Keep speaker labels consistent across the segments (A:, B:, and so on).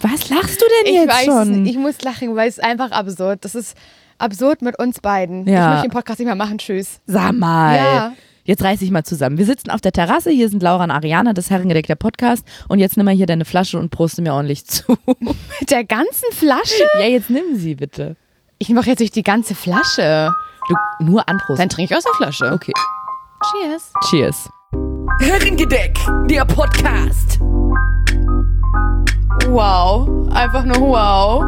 A: Was lachst du denn jetzt
B: weiß
A: schon?
B: Nicht. Ich muss lachen, weil es einfach absurd. Das ist absurd mit uns beiden.
A: Ja.
B: Ich möchte den Podcast nicht mehr machen. Tschüss.
A: Sag mal.
B: Ja.
A: Jetzt reiß dich mal zusammen. Wir sitzen auf der Terrasse, hier sind Laura und Ariana, das Herrengedeck der Podcast und jetzt nimm mal hier deine Flasche und proste mir ordentlich zu.
B: Mit der ganzen Flasche?
A: Ja, jetzt nimm sie bitte.
B: Ich mache jetzt nicht die ganze Flasche.
A: Du, nur anprosten.
B: Dann trinke ich aus der Flasche.
A: Okay.
B: Cheers.
A: Cheers.
C: Herrengedeck, der Podcast.
B: Wow. Einfach nur wow.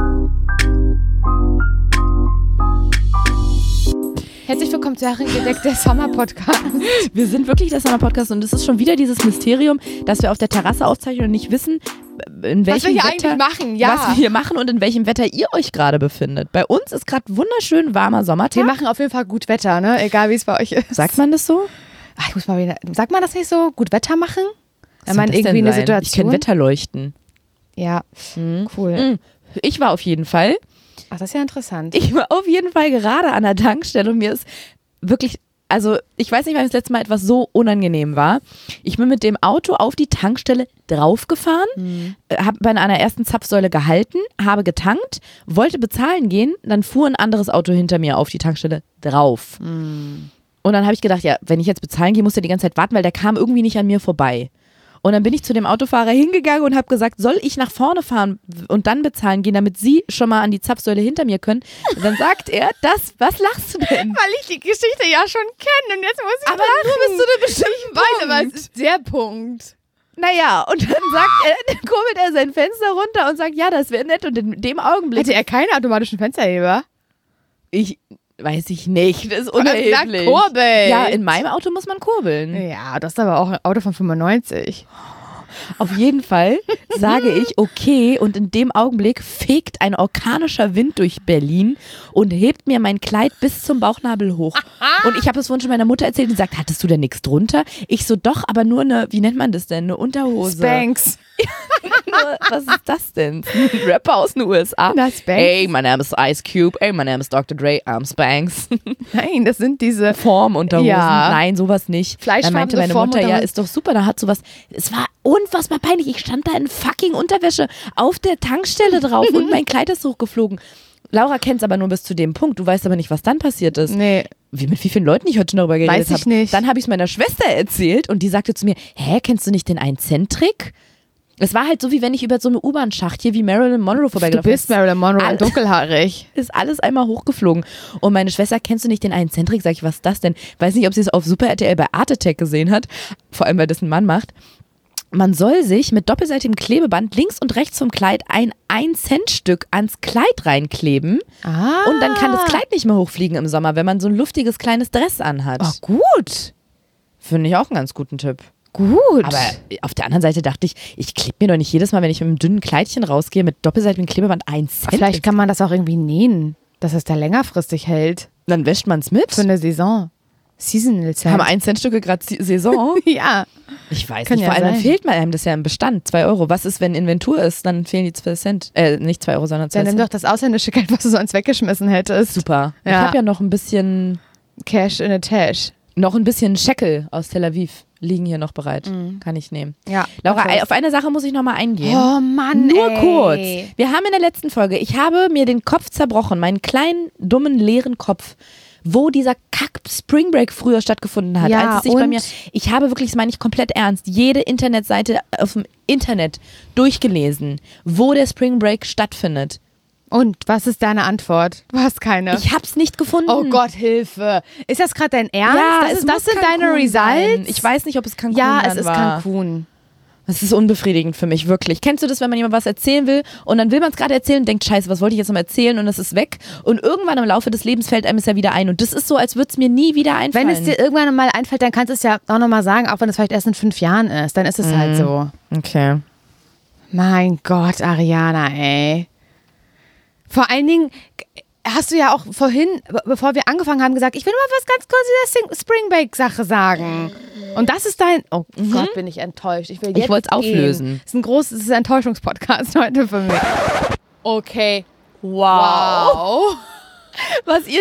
B: Herzlich willkommen zu Herrengedeck, der Sommer-Podcast.
A: Wir sind wirklich der Sommer-Podcast und es ist schon wieder dieses Mysterium, dass wir auf der Terrasse aufzeichnen und nicht wissen, in welchem
B: Was wir hier
A: Wetter,
B: eigentlich machen, ja.
A: was wir hier machen und in welchem Wetter ihr euch gerade befindet. Bei uns ist gerade wunderschön warmer Sommertag.
B: Wir machen auf jeden Fall gut Wetter, ne? Egal wie es bei euch ist.
A: Sagt man das so?
B: Ach, ich muss mal wieder. Sagt man das nicht so? Gut Wetter machen?
A: Was
B: Wenn man
A: soll das
B: irgendwie
A: denn
B: eine
A: sein?
B: Situation.
A: Ich kenne Wetterleuchten.
B: Ja, cool.
A: Ich war auf jeden Fall
B: Ach, das ist ja interessant.
A: Ich war auf jeden Fall gerade an der Tankstelle und mir ist wirklich, also ich weiß nicht, wann das letzte Mal etwas so unangenehm war. Ich bin mit dem Auto auf die Tankstelle draufgefahren, habe bei einer ersten Zapfsäule gehalten, habe getankt, wollte bezahlen gehen, dann fuhr ein anderes Auto hinter mir auf die Tankstelle drauf. Und dann habe ich gedacht, ja, wenn ich jetzt bezahlen gehe, muss der die ganze Zeit warten, weil der kam irgendwie nicht an mir vorbei. Und dann bin ich zu dem Autofahrer hingegangen und habe gesagt, soll ich nach vorne fahren und dann bezahlen gehen, damit Sie schon mal an die Zapfsäule hinter mir können? Und dann sagt er, was lachst du denn?
B: Weil ich die Geschichte ja schon kenne und jetzt muss ich
A: Aber
B: lachen.
A: nur bis zu einem bestimmten
B: Ich weiß, aber
A: Punkt.
B: es ist der Punkt.
A: Naja, und dann dann kurbelt er sein Fenster runter und sagt, ja, das wäre nett. Und in dem Augenblick,
B: Hatte er keinen automatischen Fensterheber?
A: weiß ich nicht, das ist
B: Und er sagt
A: unerheblich.
B: Kurbel.
A: Ja, in meinem Auto muss man kurbeln.
B: Ja, das ist aber auch ein Auto von 95.
A: Auf jeden Fall sage ich, okay, und in dem Augenblick fegt ein orkanischer Wind durch Berlin und hebt mir mein Kleid bis zum Bauchnabel hoch. Und ich habe es vorhin schon meiner Mutter erzählt, die sagt, hattest du denn nichts drunter? Ich so, doch, aber nur eine, wie nennt man das denn, eine Unterhose.
B: Spanx.
A: Was ist das denn? Ein Rapper aus den USA.
B: Na, Spanx.
A: Hey, my name is Ice Cube. Hey, my name is Dr. Dre. I'm Spanx.
B: Nein, das sind diese
A: Formunterhosen.
B: Ja.
A: Nein, sowas nicht. Da
B: Fleischfarbene
A: meinte meine Mutter, ja,
B: Formunterhosen.
A: ist doch super, da hat sowas. Es war unfassbar peinlich. Ich stand da in fucking Unterwäsche auf der Tankstelle drauf und mein Kleid ist hochgeflogen. Laura kennt es aber nur bis zu dem Punkt. Du weißt aber nicht, was dann passiert ist.
B: Nee.
A: Mit wie vielen Leuten ich heute schon darüber geredet habe.
B: Weiß ich nicht.
A: Dann habe ich es meiner Schwester erzählt und die sagte zu mir, kennst du nicht den 1-Cent-Trick? Es war halt so, wie wenn ich über so eine U-Bahn-Schacht hier wie Marilyn Monroe
B: Du
A: vorbeigelaufen
B: bist Marilyn Monroe und dunkelhaarig.
A: Ist alles einmal hochgeflogen. Und meine Schwester, kennst du nicht den 1-Cent-Trick? Sag ich, was ist das denn? Weiß nicht, ob sie es auf Super RTL bei Art Attack gesehen hat. Vor allem, weil das ein Mann macht. Man soll sich mit doppelseitigem Klebeband links und rechts vom Kleid ein 1-Cent-Stück ans Kleid reinkleben.
B: Ah.
A: Und dann kann das Kleid nicht mehr hochfliegen im Sommer, wenn man so ein luftiges kleines Dress anhat.
B: Oh, gut.
A: Finde ich auch einen ganz guten Tipp.
B: Gut.
A: Aber auf der anderen Seite dachte ich klebe mir doch nicht jedes Mal, wenn ich mit einem dünnen Kleidchen rausgehe, mit doppelseitigem Klebeband 1 Cent.
B: Vielleicht kann man das auch irgendwie nähen, dass es da längerfristig hält.
A: Dann wäscht man es mit.
B: Für eine Saison. Seasonal Cent.
A: Haben 1-Cent-Stücke gerade Saison?
B: Ja.
A: Ich weiß
B: Kann
A: nicht.
B: ja
A: Vor allem dann
B: sein.
A: fehlt man einem das ja im Bestand. 2 Euro. Was ist, wenn Inventur ist? Dann fehlen die 2 Cent. Nicht 2 Euro, sondern 2
B: Dann nimm
A: Cent.
B: doch das ausländische Geld, was du sonst weggeschmissen hättest.
A: Super. Ich
B: Ja.
A: habe ja noch ein bisschen Shekel aus Tel Aviv liegen hier noch bereit. Kann ich nehmen.
B: Ja.
A: Laura, auf eine Sache muss ich noch mal eingehen.
B: Oh Mann,
A: Nur
B: ey.
A: kurz. Wir haben in der letzten Folge, ich habe mir den Kopf zerbrochen, meinen kleinen, dummen, leeren Kopf, wo dieser Kack-Spring Break früher stattgefunden hat.
B: Ja,
A: als es sich bei
B: und?
A: mir, ich habe wirklich, das meine ich komplett ernst, jede Internetseite auf dem Internet durchgelesen, wo der Spring Break stattfindet.
B: Und was ist deine Antwort? Du hast keine.
A: Ich hab's nicht gefunden.
B: Oh Gott, Hilfe. Ist das gerade dein Ernst?
A: Ja,
B: das
A: es
B: das
A: muss
B: sind deine
A: Cancun sein.
B: Results?
A: Ich weiß nicht, ob es Cancun
B: Ja,
A: dann
B: es ist
A: war.
B: Cancun.
A: Das ist unbefriedigend für mich, wirklich. Kennst du das, wenn man jemand was erzählen will und dann will man es gerade erzählen und denkt, scheiße, was wollte ich jetzt noch erzählen und es ist weg und irgendwann im Laufe des Lebens fällt einem es ja wieder ein und das ist so, als würde es mir nie wieder einfallen.
B: Wenn es dir irgendwann mal einfällt, dann kannst du es ja auch nochmal sagen, auch wenn es vielleicht erst in 5 Jahren ist. Dann ist es halt so.
A: Okay.
B: Mein Gott, Ariana, ey. Vor allen Dingen hast du ja auch vorhin, bevor wir angefangen haben, gesagt, ich will mal was ganz kurz zu der Spring Break-Sache sagen. Und das ist dein... Oh Gott, bin ich enttäuscht. Ich
A: wollte es auflösen.
B: Es ist ein Enttäuschungspodcast heute für mich. Okay.
A: Wow. Was ihr nicht mitbekommen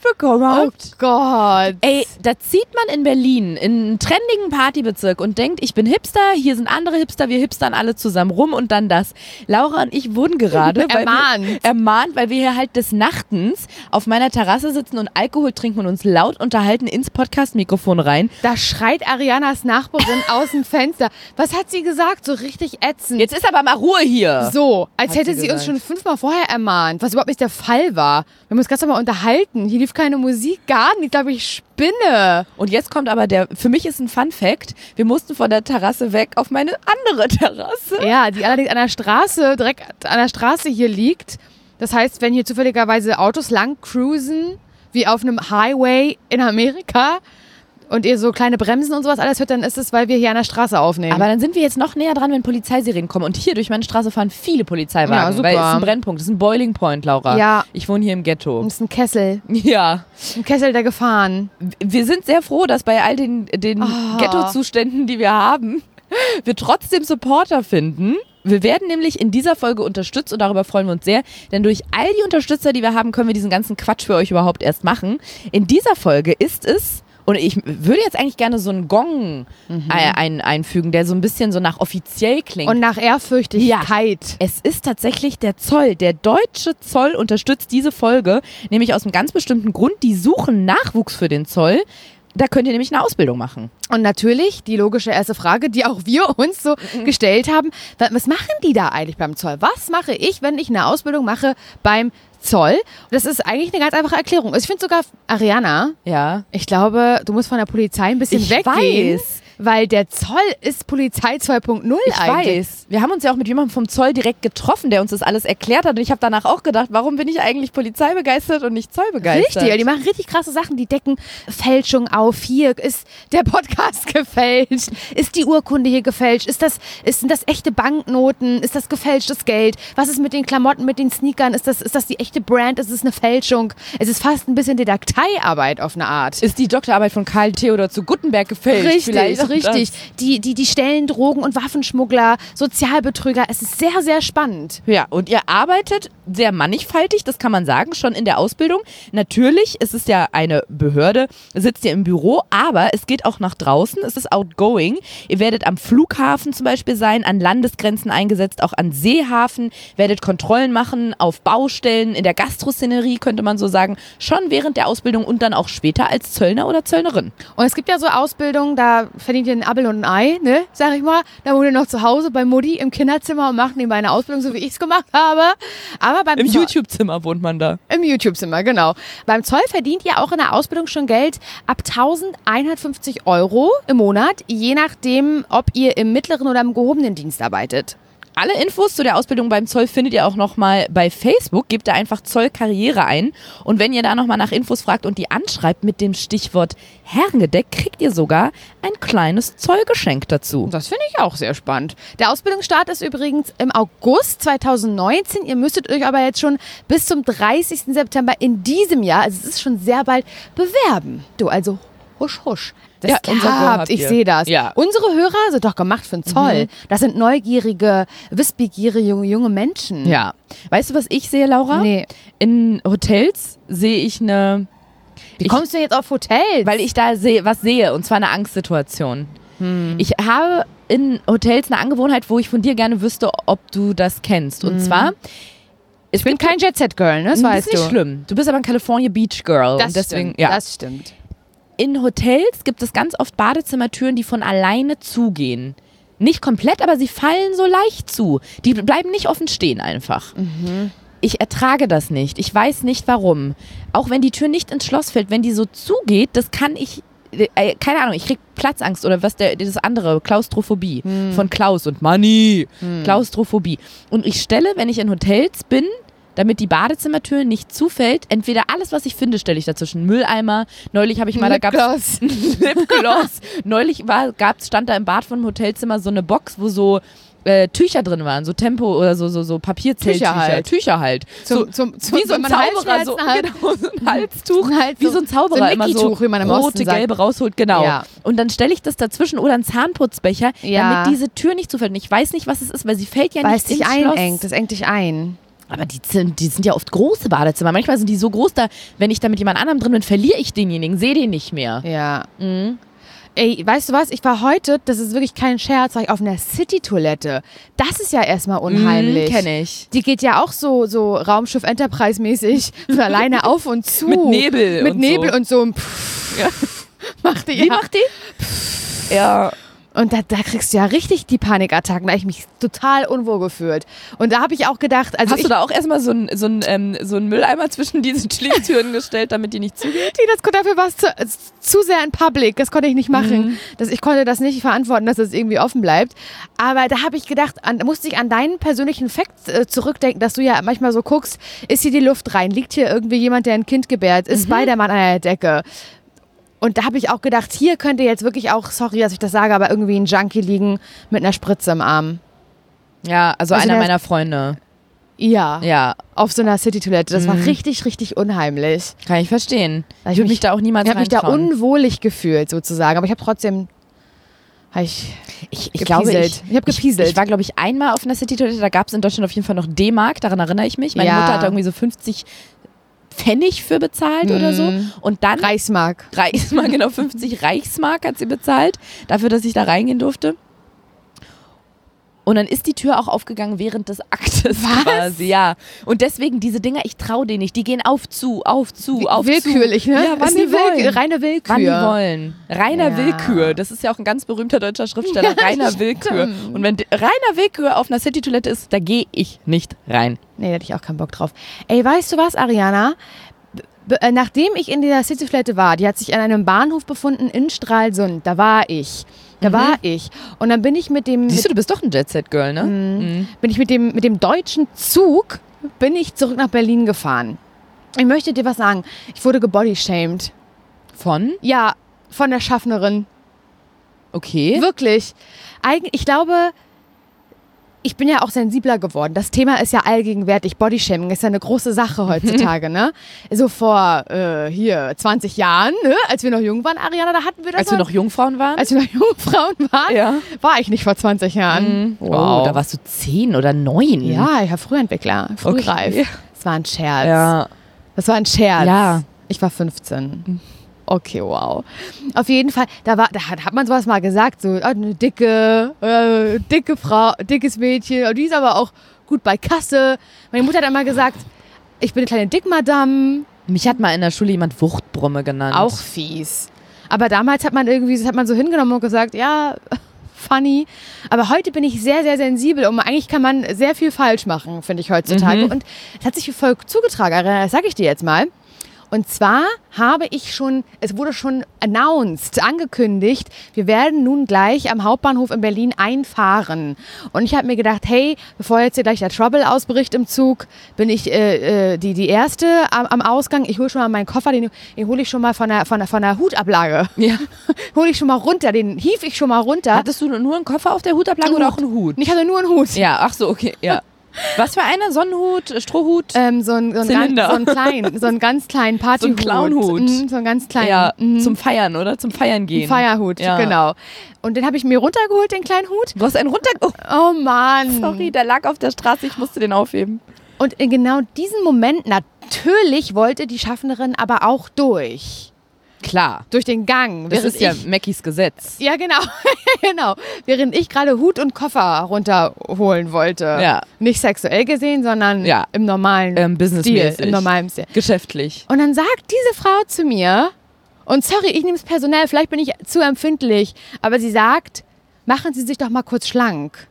A: mitbekommen habt?
B: Oh Gott.
A: Ey, da zieht man in Berlin in einen trendigen Partybezirk und denkt, ich bin Hipster, hier sind andere Hipster, wir hipstern alle zusammen rum und dann das. Laura und ich wurden gerade ermahnt, weil wir hier halt des Nachtens auf meiner Terrasse sitzen und Alkohol trinken und uns laut unterhalten ins Podcast-Mikrofon rein.
B: Da schreit Arianas Nachbarin aus dem Fenster. Was hat sie gesagt? So richtig ätzend.
A: Jetzt ist aber mal Ruhe hier.
B: So, als
A: Hat
B: hätte
A: sie
B: sie uns
A: gesagt.
B: schon 5-mal vorher ermahnt, was überhaupt nicht der Fall war. Wir haben uns ganz normal unterhalten. Hier lief keine Musik, gar nicht. Ich glaube, ich spinne.
A: Und jetzt kommt aber für mich ist ein Fun-Fact, wir mussten von der Terrasse weg auf meine andere Terrasse.
B: Ja, die allerdings an der Straße, direkt an der Straße hier liegt. Das heißt, wenn hier zufälligerweise Autos lang cruisen, wie auf einem Highway in Amerika, und ihr so kleine Bremsen und sowas alles hört, dann ist es, weil wir hier an der Straße aufnehmen.
A: Aber dann sind wir jetzt noch näher dran, wenn Polizeisirenen kommen. Und hier durch meine Straße fahren viele Polizeiwagen.
B: Ja, super.
A: Weil es ist ein Brennpunkt, es ist ein Boiling Point, Laura.
B: Ja.
A: Ich wohne hier im Ghetto.
B: das ist ein Kessel.
A: Ja.
B: Ein Kessel der Gefahren.
A: Wir sind sehr froh, dass bei all den Ghetto-Zuständen, die wir haben, wir trotzdem Supporter finden. Wir werden nämlich in dieser Folge unterstützt und darüber freuen wir uns sehr, denn durch all die Unterstützer, die wir haben, können wir diesen ganzen Quatsch für euch überhaupt erst machen. In dieser Folge ist es, und ich würde jetzt eigentlich gerne so einen Gong einfügen, der so ein bisschen so nach offiziell klingt.
B: Und nach Ehrfürchtigkeit.
A: Es ist tatsächlich der Zoll. Der deutsche Zoll unterstützt diese Folge, nämlich aus einem ganz bestimmten Grund. Die suchen Nachwuchs für den Zoll. Da könnt ihr nämlich eine Ausbildung machen.
B: Und natürlich die logische erste Frage, die auch wir uns so gestellt haben. Was machen die da eigentlich beim Zoll? Was mache ich, wenn ich eine Ausbildung mache beim Zoll? Das ist eigentlich eine ganz einfache Erklärung. Ich finde sogar, Ariana,
A: Ja.
B: ich glaube, du musst von der Polizei ein bisschen
A: Ich
B: weggehen.
A: weiß.
B: Weil der Zoll ist Polizei 2.0
A: Ich
B: eigentlich.
A: weiß. Wir haben uns ja auch mit jemandem vom Zoll direkt getroffen, der uns das alles erklärt hat. Und ich habe danach auch gedacht, warum bin ich eigentlich polizeibegeistert und nicht zollbegeistert?
B: Richtig, die machen richtig krasse Sachen. Die decken Fälschung auf. Hier ist der Podcast gefälscht. Ist die Urkunde hier gefälscht? Sind das echte Banknoten? Ist das gefälschtes Geld? Was ist mit den Klamotten, mit den Sneakern? Ist das die echte Brand? Ist es eine Fälschung? Es ist fast ein bisschen Detekteiarbeit auf eine Art.
A: Ist die Doktorarbeit von Karl Theodor zu Guttenberg gefälscht? Vielleicht auch
B: Richtig.
A: das.
B: Die stellen Drogen- und Waffenschmuggler, Sozialbetrüger. Es ist sehr, sehr spannend.
A: Ja, und ihr arbeitet sehr mannigfaltig, das kann man sagen, schon in der Ausbildung. Natürlich, es ist ja eine Behörde, sitzt ihr im Büro, aber es geht auch nach draußen, es ist outgoing. Ihr werdet am Flughafen zum Beispiel sein, an Landesgrenzen eingesetzt, auch an Seehafen, werdet Kontrollen machen, auf Baustellen, in der Gastroszenerie, könnte man so sagen, schon während der Ausbildung und dann auch später als Zöllner oder Zöllnerin.
B: Und es gibt ja so Ausbildungen, da verdient ihr ein Appel und ein Ei, ne, sag ich mal. Da wohnt ihr noch zu Hause bei Mutti im Kinderzimmer und macht nebenbei eine Ausbildung, so wie ich es gemacht habe. Aber beim
A: Im
B: Zoll-
A: YouTube-Zimmer wohnt man da.
B: Im YouTube-Zimmer, genau. Beim Zoll verdient ihr auch in der Ausbildung schon Geld ab 1.150 € im Monat, je nachdem, ob ihr im mittleren oder im gehobenen Dienst arbeitet.
A: Alle Infos zu der Ausbildung beim Zoll findet ihr auch nochmal bei Facebook. Gebt da einfach Zollkarriere ein. Und wenn ihr da nochmal nach Infos fragt und die anschreibt mit dem Stichwort Herrengedeck, kriegt ihr sogar ein kleines Zollgeschenk dazu.
B: Das finde ich auch sehr spannend. Der Ausbildungsstart ist übrigens im August 2019. Ihr müsstet euch aber jetzt schon bis zum 30. September in diesem Jahr, also es ist schon sehr bald, bewerben. Du, also husch, husch. Das
A: Ja, unser Go habt
B: ich
A: ihr.
B: sehe das.
A: Ja.
B: Unsere Hörer sind doch gemacht für den Zoll. Das sind neugierige, wissbegierige junge Menschen.
A: Ja. Weißt du, was ich sehe, Laura?
B: Nee.
A: In Hotels sehe ich eine...
B: Wie kommst du jetzt auf Hotels?
A: Weil ich da was sehe, und zwar eine Angstsituation. Ich habe in Hotels eine Angewohnheit, wo ich von dir gerne wüsste, ob du das kennst. Und zwar...
B: ich bin kein Jet-Set-Girl, ne? Das
A: Das
B: weißt
A: ist nicht
B: du.
A: schlimm. Du bist aber ein California Beach Girl.
B: Das
A: und deswegen,
B: stimmt.
A: ja.
B: Das stimmt.
A: In Hotels gibt es ganz oft Badezimmertüren, die von alleine zugehen. Nicht komplett, aber sie fallen so leicht zu. Die bleiben nicht offen stehen einfach. Ich ertrage das nicht. Ich weiß nicht warum. Auch wenn die Tür nicht ins Schloss fällt, wenn die so zugeht, das kann ich... keine Ahnung, ich krieg Platzangst oder was das andere, Klaustrophobie von Klaus und Manni. Klaustrophobie. Und ich stelle, wenn ich in Hotels bin, damit die Badezimmertür nicht zufällt, entweder alles, was ich finde, stelle ich dazwischen. Mülleimer. Neulich habe ich mal, da gab's Lipgloss. Neulich stand da im Bad von einem Hotelzimmer so eine Box, wo so Tücher drin waren, so Tempo oder so Papierzelltücher. Tücher halt. Wie so ein
B: wenn man
A: Zauberer, so,
B: Halsschmerzen hat.
A: genau, so ein Halstuch.
B: Halt
A: Wie
B: so-
A: so ein Zauberer
B: so ein
A: immer so
B: Mickey-Tuch, wie man im
A: rote,
B: Osten sagt.
A: gelbe rausholt, genau.
B: Ja.
A: Und dann stelle ich das dazwischen oder einen Zahnputzbecher,
B: Ja.
A: damit diese Tür nicht zufällt. Und ich weiß nicht, was es ist, weil sie fällt ja
B: Weil
A: nicht
B: es dich
A: ins Schloss.
B: einengt. Das engt dich ein.
A: Aber die sind ja oft große Badezimmer. Manchmal sind die so groß, da, wenn ich da mit jemand anderem drin bin, verliere ich denjenigen, sehe den nicht mehr.
B: Ja. Ey, weißt du was? Ich war heute, das ist wirklich kein Scherz, war ich auf einer City-Toilette. Das ist ja erstmal unheimlich.
A: Kenn ich.
B: Die geht ja auch so Raumschiff Enterprise-mäßig so alleine auf und zu.
A: Mit Nebel
B: Mit
A: und
B: Nebel
A: so.
B: und so.
A: Ja.
B: Macht die.
A: Wie macht die? Ja.
B: Und da kriegst du ja richtig die Panikattacken. Da habe ich mich total unwohl gefühlt. Und da habe ich auch gedacht, also
A: Hast du da auch erstmal so einen Mülleimer zwischen diese Schließtüren gestellt, damit die nicht zugeht?
B: dafür war es zu sehr in Public. Das konnte ich nicht machen. Ich konnte das nicht verantworten, dass das irgendwie offen bleibt. Aber da habe ich gedacht, musste ich an deinen persönlichen Fakt zurückdenken, dass du ja manchmal so guckst, ist hier die Luft rein? Liegt hier irgendwie jemand, der ein Kind gebärt? Ist Spider-Man an der Decke? Und da habe ich auch gedacht, hier könnte jetzt wirklich auch, sorry, dass ich das sage, aber irgendwie ein Junkie liegen mit einer Spritze im Arm.
A: Ja, also einer meiner Freunde.
B: Ja. Auf so einer City-Toilette. Das war richtig, richtig unheimlich.
A: Kann ich verstehen.
B: Ich
A: Ich würde mich da auch niemals
B: Ich habe mich da
A: reintrauen.
B: unwohlig gefühlt, sozusagen. Aber ich habe trotzdem...
A: Ich glaube, ich
B: habe gepieselt.
A: Ich war, glaube ich, einmal auf einer City-Toilette, da gab es in Deutschland auf jeden Fall noch D-Mark, daran erinnere ich mich. Meine
B: Ja.
A: Mutter hat da irgendwie so 50 Pfennig für bezahlt oder so. Und dann
B: Reichsmark.
A: genau, 50 Reichsmark hat sie bezahlt, dafür, dass ich da reingehen durfte. Und dann ist die Tür auch aufgegangen während des Aktes quasi, ja. Und deswegen diese Dinger, ich traue denen nicht, die gehen auf zu.
B: Willkürlich, ne?
A: Ja, wann
B: ist
A: die
B: eine
A: wollen.
B: Reine Willkür.
A: Wann die wollen. Reiner
B: Ja.
A: Willkür. Das ist ja auch ein ganz berühmter deutscher Schriftsteller.
B: Ja,
A: Reiner Willkür.
B: stimmt.
A: Und wenn reiner Willkür auf einer City-Toilette ist, da gehe ich nicht rein.
B: Nee, da hatte ich auch keinen Bock drauf. Ey, weißt du was, Ariana? Nachdem ich in dieser City-Toilette war, die hat sich an einem Bahnhof befunden in Stralsund, da war ich. Und dann bin ich mit dem...
A: Siehst du bist doch ein Jet-Set-Girl, ne?
B: bin ich mit dem deutschen Zug bin ich zurück nach Berlin gefahren. Ich möchte dir was sagen. Ich wurde gebodyshamed.
A: Von?
B: Ja, von der Schaffnerin.
A: Okay.
B: Wirklich. Ich glaube, ich bin ja auch sensibler geworden. Das Thema ist ja allgegenwärtig. Bodyshaming ist ja eine große Sache heutzutage, ne? So vor 20 Jahren, ne? Als wir noch jung waren, Ariana, da hatten wir das.
A: Als wir noch Jungfrauen waren?
B: Als wir noch Jungfrauen waren,
A: Ja.
B: war ich nicht vor 20 Jahren.
A: Wow, da warst du 10 oder 9.
B: Ja, ich war Frühentwickler, frühreif.
A: Okay.
B: Das war ein Scherz.
A: Ja.
B: Das war ein Scherz.
A: Ja.
B: Ich war 15. Okay, wow. Auf jeden Fall, da hat man sowas mal gesagt, so eine dicke Frau, dickes Mädchen, die ist aber auch gut bei Kasse. Meine Mutter hat immer gesagt, ich bin eine kleine Dickmadame.
A: Mich hat mal in der Schule jemand Wuchtbrumme genannt.
B: Auch fies. Aber damals hat man so hingenommen und gesagt, ja, funny. Aber heute bin ich sehr, sehr sensibel und eigentlich kann man sehr viel falsch machen, finde ich heutzutage. Und es hat sich wie folgt zugetragen, das sage ich dir jetzt mal. Und zwar es wurde schon angekündigt, wir werden nun gleich am Hauptbahnhof in Berlin einfahren. Und ich habe mir gedacht, hey, bevor jetzt hier gleich der Trouble ausbricht im Zug, bin ich die Erste am Ausgang. Ich hole schon mal meinen Koffer, den hole ich schon mal von der Hutablage.
A: Ja.
B: Hole ich schon mal runter, den hief ich schon mal runter.
A: Hattest du nur einen Koffer auf der Hutablage oder auch einen Hut?
B: Ich hatte nur einen Hut.
A: Ja, ach so, okay, ja. Was für einer? Sonnenhut, Strohhut?
B: So einen ganz kleinen Partyhut.
A: So einen Clownhut.
B: So einen ganz kleinen.
A: Ja, zum Feiern, oder? Zum Feiern gehen.
B: Feierhut,
A: Ja.
B: genau. Und den habe ich mir runtergeholt, den kleinen Hut.
A: Du hast einen runtergeholt.
B: Oh Mann.
A: Sorry, der lag auf der Straße, ich musste den aufheben.
B: Und in genau diesem Moment, natürlich wollte die Schaffnerin aber auch durch.
A: Klar.
B: Durch den Gang.
A: Das ist ja Mackys Gesetz.
B: Ja, genau. Genau. Während ich gerade Hut und Koffer runterholen wollte.
A: Ja.
B: Nicht sexuell gesehen, sondern
A: Ja.
B: im normalen
A: businessmäßig.
B: Stil. Im normalen Stil.
A: Geschäftlich.
B: Und dann sagt diese Frau zu mir, und sorry, ich nehme es personell, vielleicht bin ich zu empfindlich, aber sie sagt, machen Sie sich doch mal kurz schlank.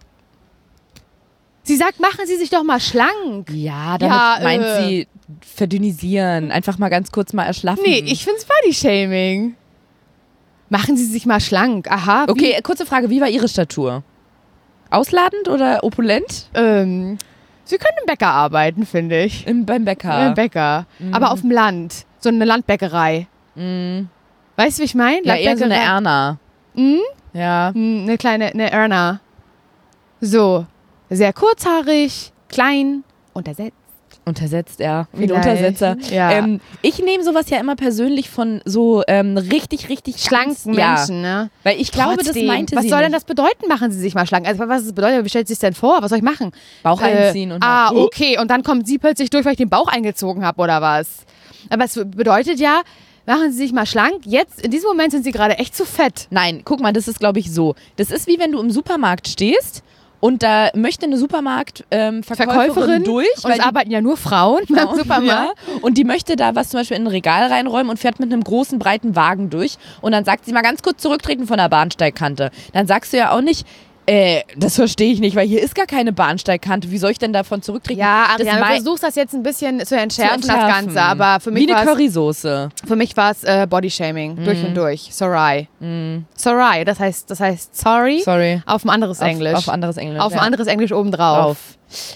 B: Sie sagt, machen Sie sich doch mal schlank.
A: Ja, damit meint sie verdünnisieren. Einfach mal ganz kurz mal erschlaffen.
B: Nee, ich finde es Bodyshaming. Machen Sie sich mal schlank. Aha.
A: Okay, kurze Frage. Wie war Ihre Statur? Ausladend oder opulent?
B: Sie können im Bäcker arbeiten, finde ich.
A: Beim Bäcker.
B: Im Bäcker. Aber auf dem Land. So eine Landbäckerei. Weißt du, wie ich meine?
A: Ja, eher so eine Erna. Ja.
B: Eine Erna. So. Sehr kurzhaarig, klein, untersetzt.
A: Untersetzt, ja. Wie ein
B: Vielleicht.
A: Untersetzer.
B: Ja.
A: Ich nehme sowas ja immer persönlich von so richtig
B: Schlanken Menschen, ne?
A: Weil ich glaube,
B: Trotzdem,
A: das meinte
B: was
A: sie
B: soll denn
A: nicht.
B: das bedeuten, machen Sie sich mal schlank? Also was bedeutet, wie stellt sie sich denn vor? Was soll ich machen?
A: Bauch einziehen und
B: okay. Und dann kommt sie plötzlich durch, weil ich den Bauch eingezogen habe oder was? Aber es bedeutet ja, machen Sie sich mal schlank. Jetzt, in diesem Moment sind Sie gerade echt zu fett.
A: Nein, guck mal, das ist, glaube ich, so. Das ist wie wenn du im Supermarkt stehst und da möchte eine Supermarktverkäuferin durch.
B: Und es arbeiten ja nur Frauen beim Supermarkt.
A: Ja, und die möchte da was zum Beispiel in ein Regal reinräumen und fährt mit einem großen, breiten Wagen durch. Und dann sagt sie mal ganz kurz zurücktreten von der Bahnsteigkante. Dann sagst du ja auch nicht, das verstehe ich nicht, weil hier ist gar keine Bahnsteigkante. Wie soll ich denn davon zurücktreten?
B: Ja, Ariane, du versuchst das jetzt ein bisschen zu entschärfen, das Ganze. Aber für mich
A: wie eine
B: war's-
A: Currysoße.
B: Für mich war es Bodyshaming, durch und durch. Sorry. Sorry, das heißt sorry,
A: Sorry.
B: auf ein anderes Englisch.
A: Auf anderes Englisch.
B: Auf ein
A: ja.
B: anderes Englisch obendrauf.
A: Auf.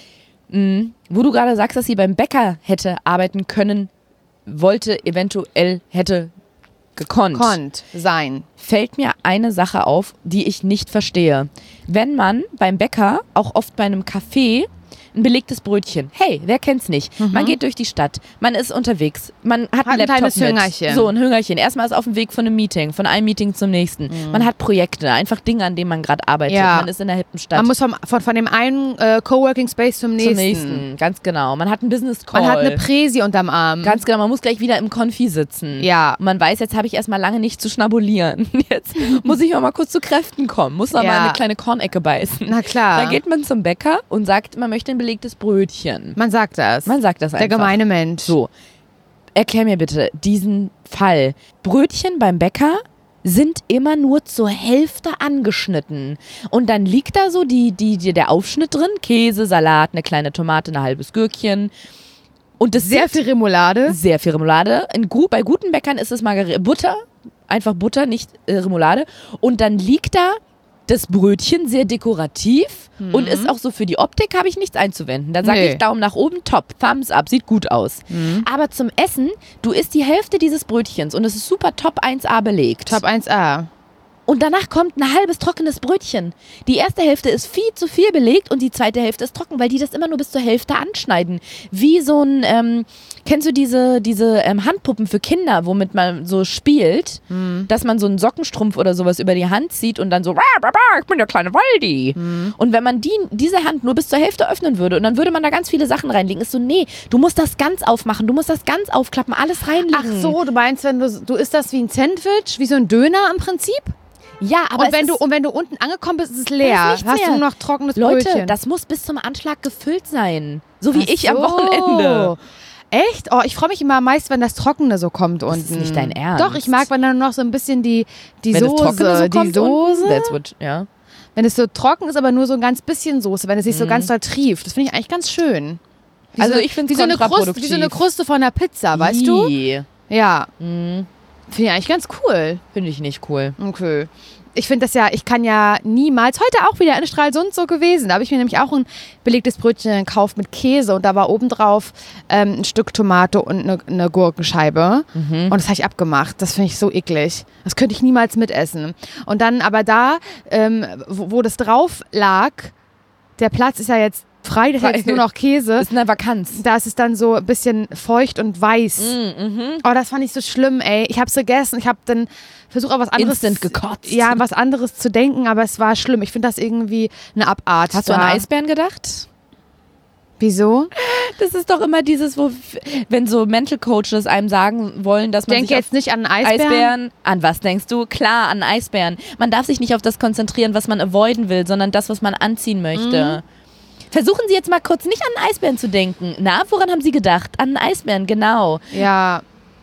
A: Wo du gerade sagst, dass sie beim Bäcker hätte arbeiten können, wollte, eventuell hätte gekonnt.
B: Konnt sein.
A: Fällt mir eine Sache auf, die ich nicht verstehe. Wenn man beim Bäcker, auch oft bei einem Café, ein belegtes Brötchen. Hey, wer kennt's nicht? Man geht durch die Stadt, man ist unterwegs, man hat einen
B: ein
A: Laptop
B: kleines
A: mit.
B: Hüngerchen.
A: So, ein Hüngerchen. Erstmal ist auf dem Weg von einem Meeting, von einem Meeting zum nächsten. Man hat Projekte, einfach Dinge, an denen man gerade arbeitet.
B: Ja.
A: Man ist in der hippen Stadt.
B: Man muss von dem einen Coworking Space zum nächsten.
A: zum nächsten, ganz genau. Man hat einen Business Call.
B: Man hat eine Präsi unterm Arm.
A: Ganz genau, man muss gleich wieder im Konfi sitzen.
B: Ja.
A: Und man weiß, jetzt habe ich erstmal lange nicht zu schnabulieren. Jetzt muss ich auch mal kurz zu Kräften kommen, muss noch
B: Ja.
A: mal eine kleine Kornecke beißen.
B: Na klar.
A: Dann geht man zum Bäcker und sagt, man möchte ein belegtes Brötchen.
B: Man sagt das.
A: Man sagt das einfach.
B: Der gemeine Mensch.
A: So, erklär mir bitte diesen Fall. Brötchen beim Bäcker sind immer nur zur Hälfte angeschnitten. Und dann liegt da so der Aufschnitt drin, Käse, Salat, eine kleine Tomate, ein halbes Gürkchen. Und das
B: Sehr viel Remoulade.
A: Sehr viel Remoulade. Bei guten Bäckern ist es Butter, einfach Butter, nicht Remoulade. Und dann liegt da das Brötchen sehr dekorativ und ist auch so für die Optik, habe ich nichts einzuwenden. Da sage
B: Nee.
A: ich Daumen nach oben, top, Thumbs up, sieht gut aus. Aber zum Essen, du isst die Hälfte dieses Brötchens und es ist super Top 1A belegt.
B: Top 1A.
A: Und danach kommt ein halbes trockenes Brötchen. Die erste Hälfte ist viel zu viel belegt und die zweite Hälfte ist trocken, weil die das immer nur bis zur Hälfte anschneiden. Wie so ein, kennst du diese Handpuppen für Kinder, womit man so spielt, dass man so einen Sockenstrumpf oder sowas über die Hand zieht und dann so, ich bin der kleine Waldi. Und wenn man diese Hand nur bis zur Hälfte öffnen würde und dann würde man da ganz viele Sachen reinlegen, ist so, nee, du musst das ganz aufmachen, du musst das ganz aufklappen, alles reinlegen.
B: Ach so, du meinst, wenn du isst das wie ein Sandwich, wie so ein Döner im Prinzip?
A: Ja, aber
B: Und wenn du unten angekommen bist, ist es leer.
A: Da ist nichts
B: Hast
A: mehr.
B: du nur noch trockenes
A: Leute,
B: Brötchen.
A: das muss bis zum Anschlag gefüllt sein. So wie
B: Ach
A: ich am
B: so.
A: Wochenende.
B: Echt? Oh, ich freue mich immer meist, wenn das Trockene so kommt unten.
A: ist nicht dein Ernst.
B: Doch, ich mag, wenn dann noch so ein bisschen die
A: Wenn das Trockene so
B: Soße,
A: kommt
B: die Soße.
A: unten, that's what, ja.
B: Wenn es so trocken ist, aber nur so ein ganz bisschen Soße, wenn es sich so ganz doll trieft. Das finde ich eigentlich ganz schön. Wie
A: Also
B: so,
A: ich finde
B: wie
A: es
B: so eine Kruste,
A: kontraproduktiv.
B: wie so eine Kruste von einer Pizza, weißt du? Ja. Finde ich eigentlich ganz cool.
A: Finde ich nicht cool.
B: Okay. Ich finde das ja, ich kann ja niemals, heute auch wieder in Stralsund so gewesen, da habe ich mir nämlich auch ein belegtes Brötchen gekauft mit Käse und da war obendrauf ein Stück Tomate und eine Gurkenscheibe und das habe ich abgemacht. Das finde ich so eklig. Das könnte ich niemals mitessen. Und dann aber da, wo das drauf lag, der Platz ist ja jetzt frei, das ist jetzt nur noch Käse.
A: Ist eine Vakanz.
B: Da ist es dann so ein bisschen feucht und weiß. Oh, das fand ich so schlimm, ey. Ich habe es gegessen, ich habe dann versucht, auch was anderes
A: Instant gekotzt.
B: Ja, was anderes zu denken, aber es war schlimm. Ich finde das irgendwie eine Abart.
A: Hast du an Eisbären gedacht?
B: Wieso?
A: Das ist doch immer dieses, wenn so Mental Coaches einem sagen wollen, dass man
B: Denke
A: sich auf
B: jetzt nicht an einen Eisbären.
A: Eisbären. An was denkst du? Klar, an Eisbären. Man darf sich nicht auf das konzentrieren, was man avoiden will, sondern das, was man anziehen möchte. Versuchen Sie jetzt mal kurz nicht an einen Eisbären zu denken. Na, woran haben Sie gedacht? An einen Eisbären, genau.
B: Ja.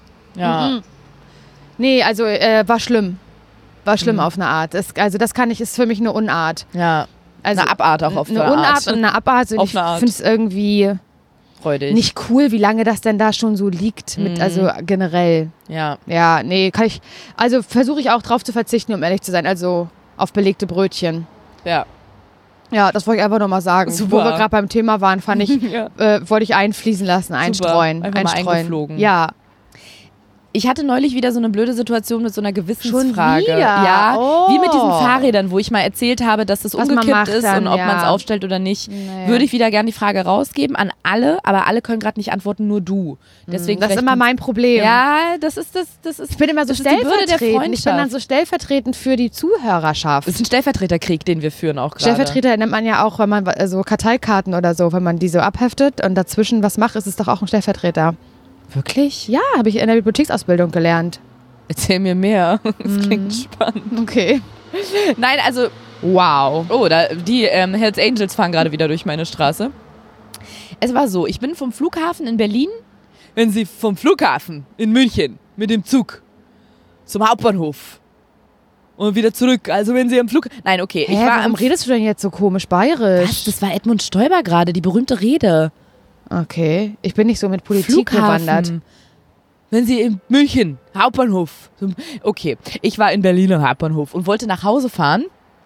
A: Ja.
B: Nee, also war schlimm. War schlimm auf eine Art. Das ist für mich eine Unart.
A: Ja.
B: Also
A: Eine Abart auch auf
B: eine
A: eine
B: Unart
A: Art.
B: und eine Abart. Also
A: Auf
B: ich
A: eine Art.
B: finde es irgendwie
A: Freudig.
B: nicht cool, wie lange das denn da schon so liegt. Also generell.
A: Ja.
B: Ja, nee, also versuche ich auch drauf zu verzichten, um ehrlich zu sein. Also auf belegte Brötchen.
A: Ja.
B: Ja, das wollte ich einfach nochmal sagen.
A: Super.
B: Wo wir gerade beim Thema waren, fand ich,
A: Ja.
B: wollte ich einfließen lassen, einstreuen.
A: Einfach mal
B: einstreuen.
A: eingeflogen.
B: Ja.
A: Ich hatte neulich wieder so eine blöde Situation mit so einer Gewissensfrage.
B: Schon wieder?
A: Ja,
B: Oh.
A: wie mit diesen Fahrrädern, wo ich mal erzählt habe, dass das
B: Was man
A: umgekippt
B: macht
A: ist
B: dann,
A: und ob
B: ja.
A: man es aufstellt oder nicht.
B: Naja.
A: Würde ich wieder gerne die Frage rausgeben an alle, aber alle können gerade nicht antworten, nur du. Deswegen
B: Das ist
A: vielleicht
B: immer mein Problem.
A: Ja, das ist.
B: Ich bin immer so
A: das ist die Würde der
B: stellvertretend. Ich bin dann
A: Freundschaft.
B: so stellvertretend für die Zuhörerschaft.
A: Das ist ein Stellvertreterkrieg, den wir führen auch gerade.
B: Stellvertreter nennt man ja auch, wenn man so Karteikarten oder so, wenn man die so abheftet und dazwischen was macht, ist es doch auch ein Stellvertreter.
A: Wirklich?
B: Ja, habe ich in der Bibliotheksausbildung gelernt.
A: Erzähl mir mehr. Das klingt spannend.
B: Okay.
A: Nein, also,
B: Wow.
A: oh, die Hells Angels fahren gerade wieder durch meine Straße. Es war so, ich bin vom Flughafen in Berlin. Wenn Sie vom Flughafen in München mit dem Zug zum Hauptbahnhof und wieder zurück, also wenn Sie am Flug... Nein, okay, ich war
B: warum redest du denn jetzt so komisch bayerisch?
A: Was? Das war Edmund Stoiber gerade, die berühmte Rede.
B: Okay, ich bin nicht so mit Politik bewandert.
A: Wenn Sie in München, Hauptbahnhof. Okay, ich war in Berliner Hauptbahnhof und wollte nach Hause fahren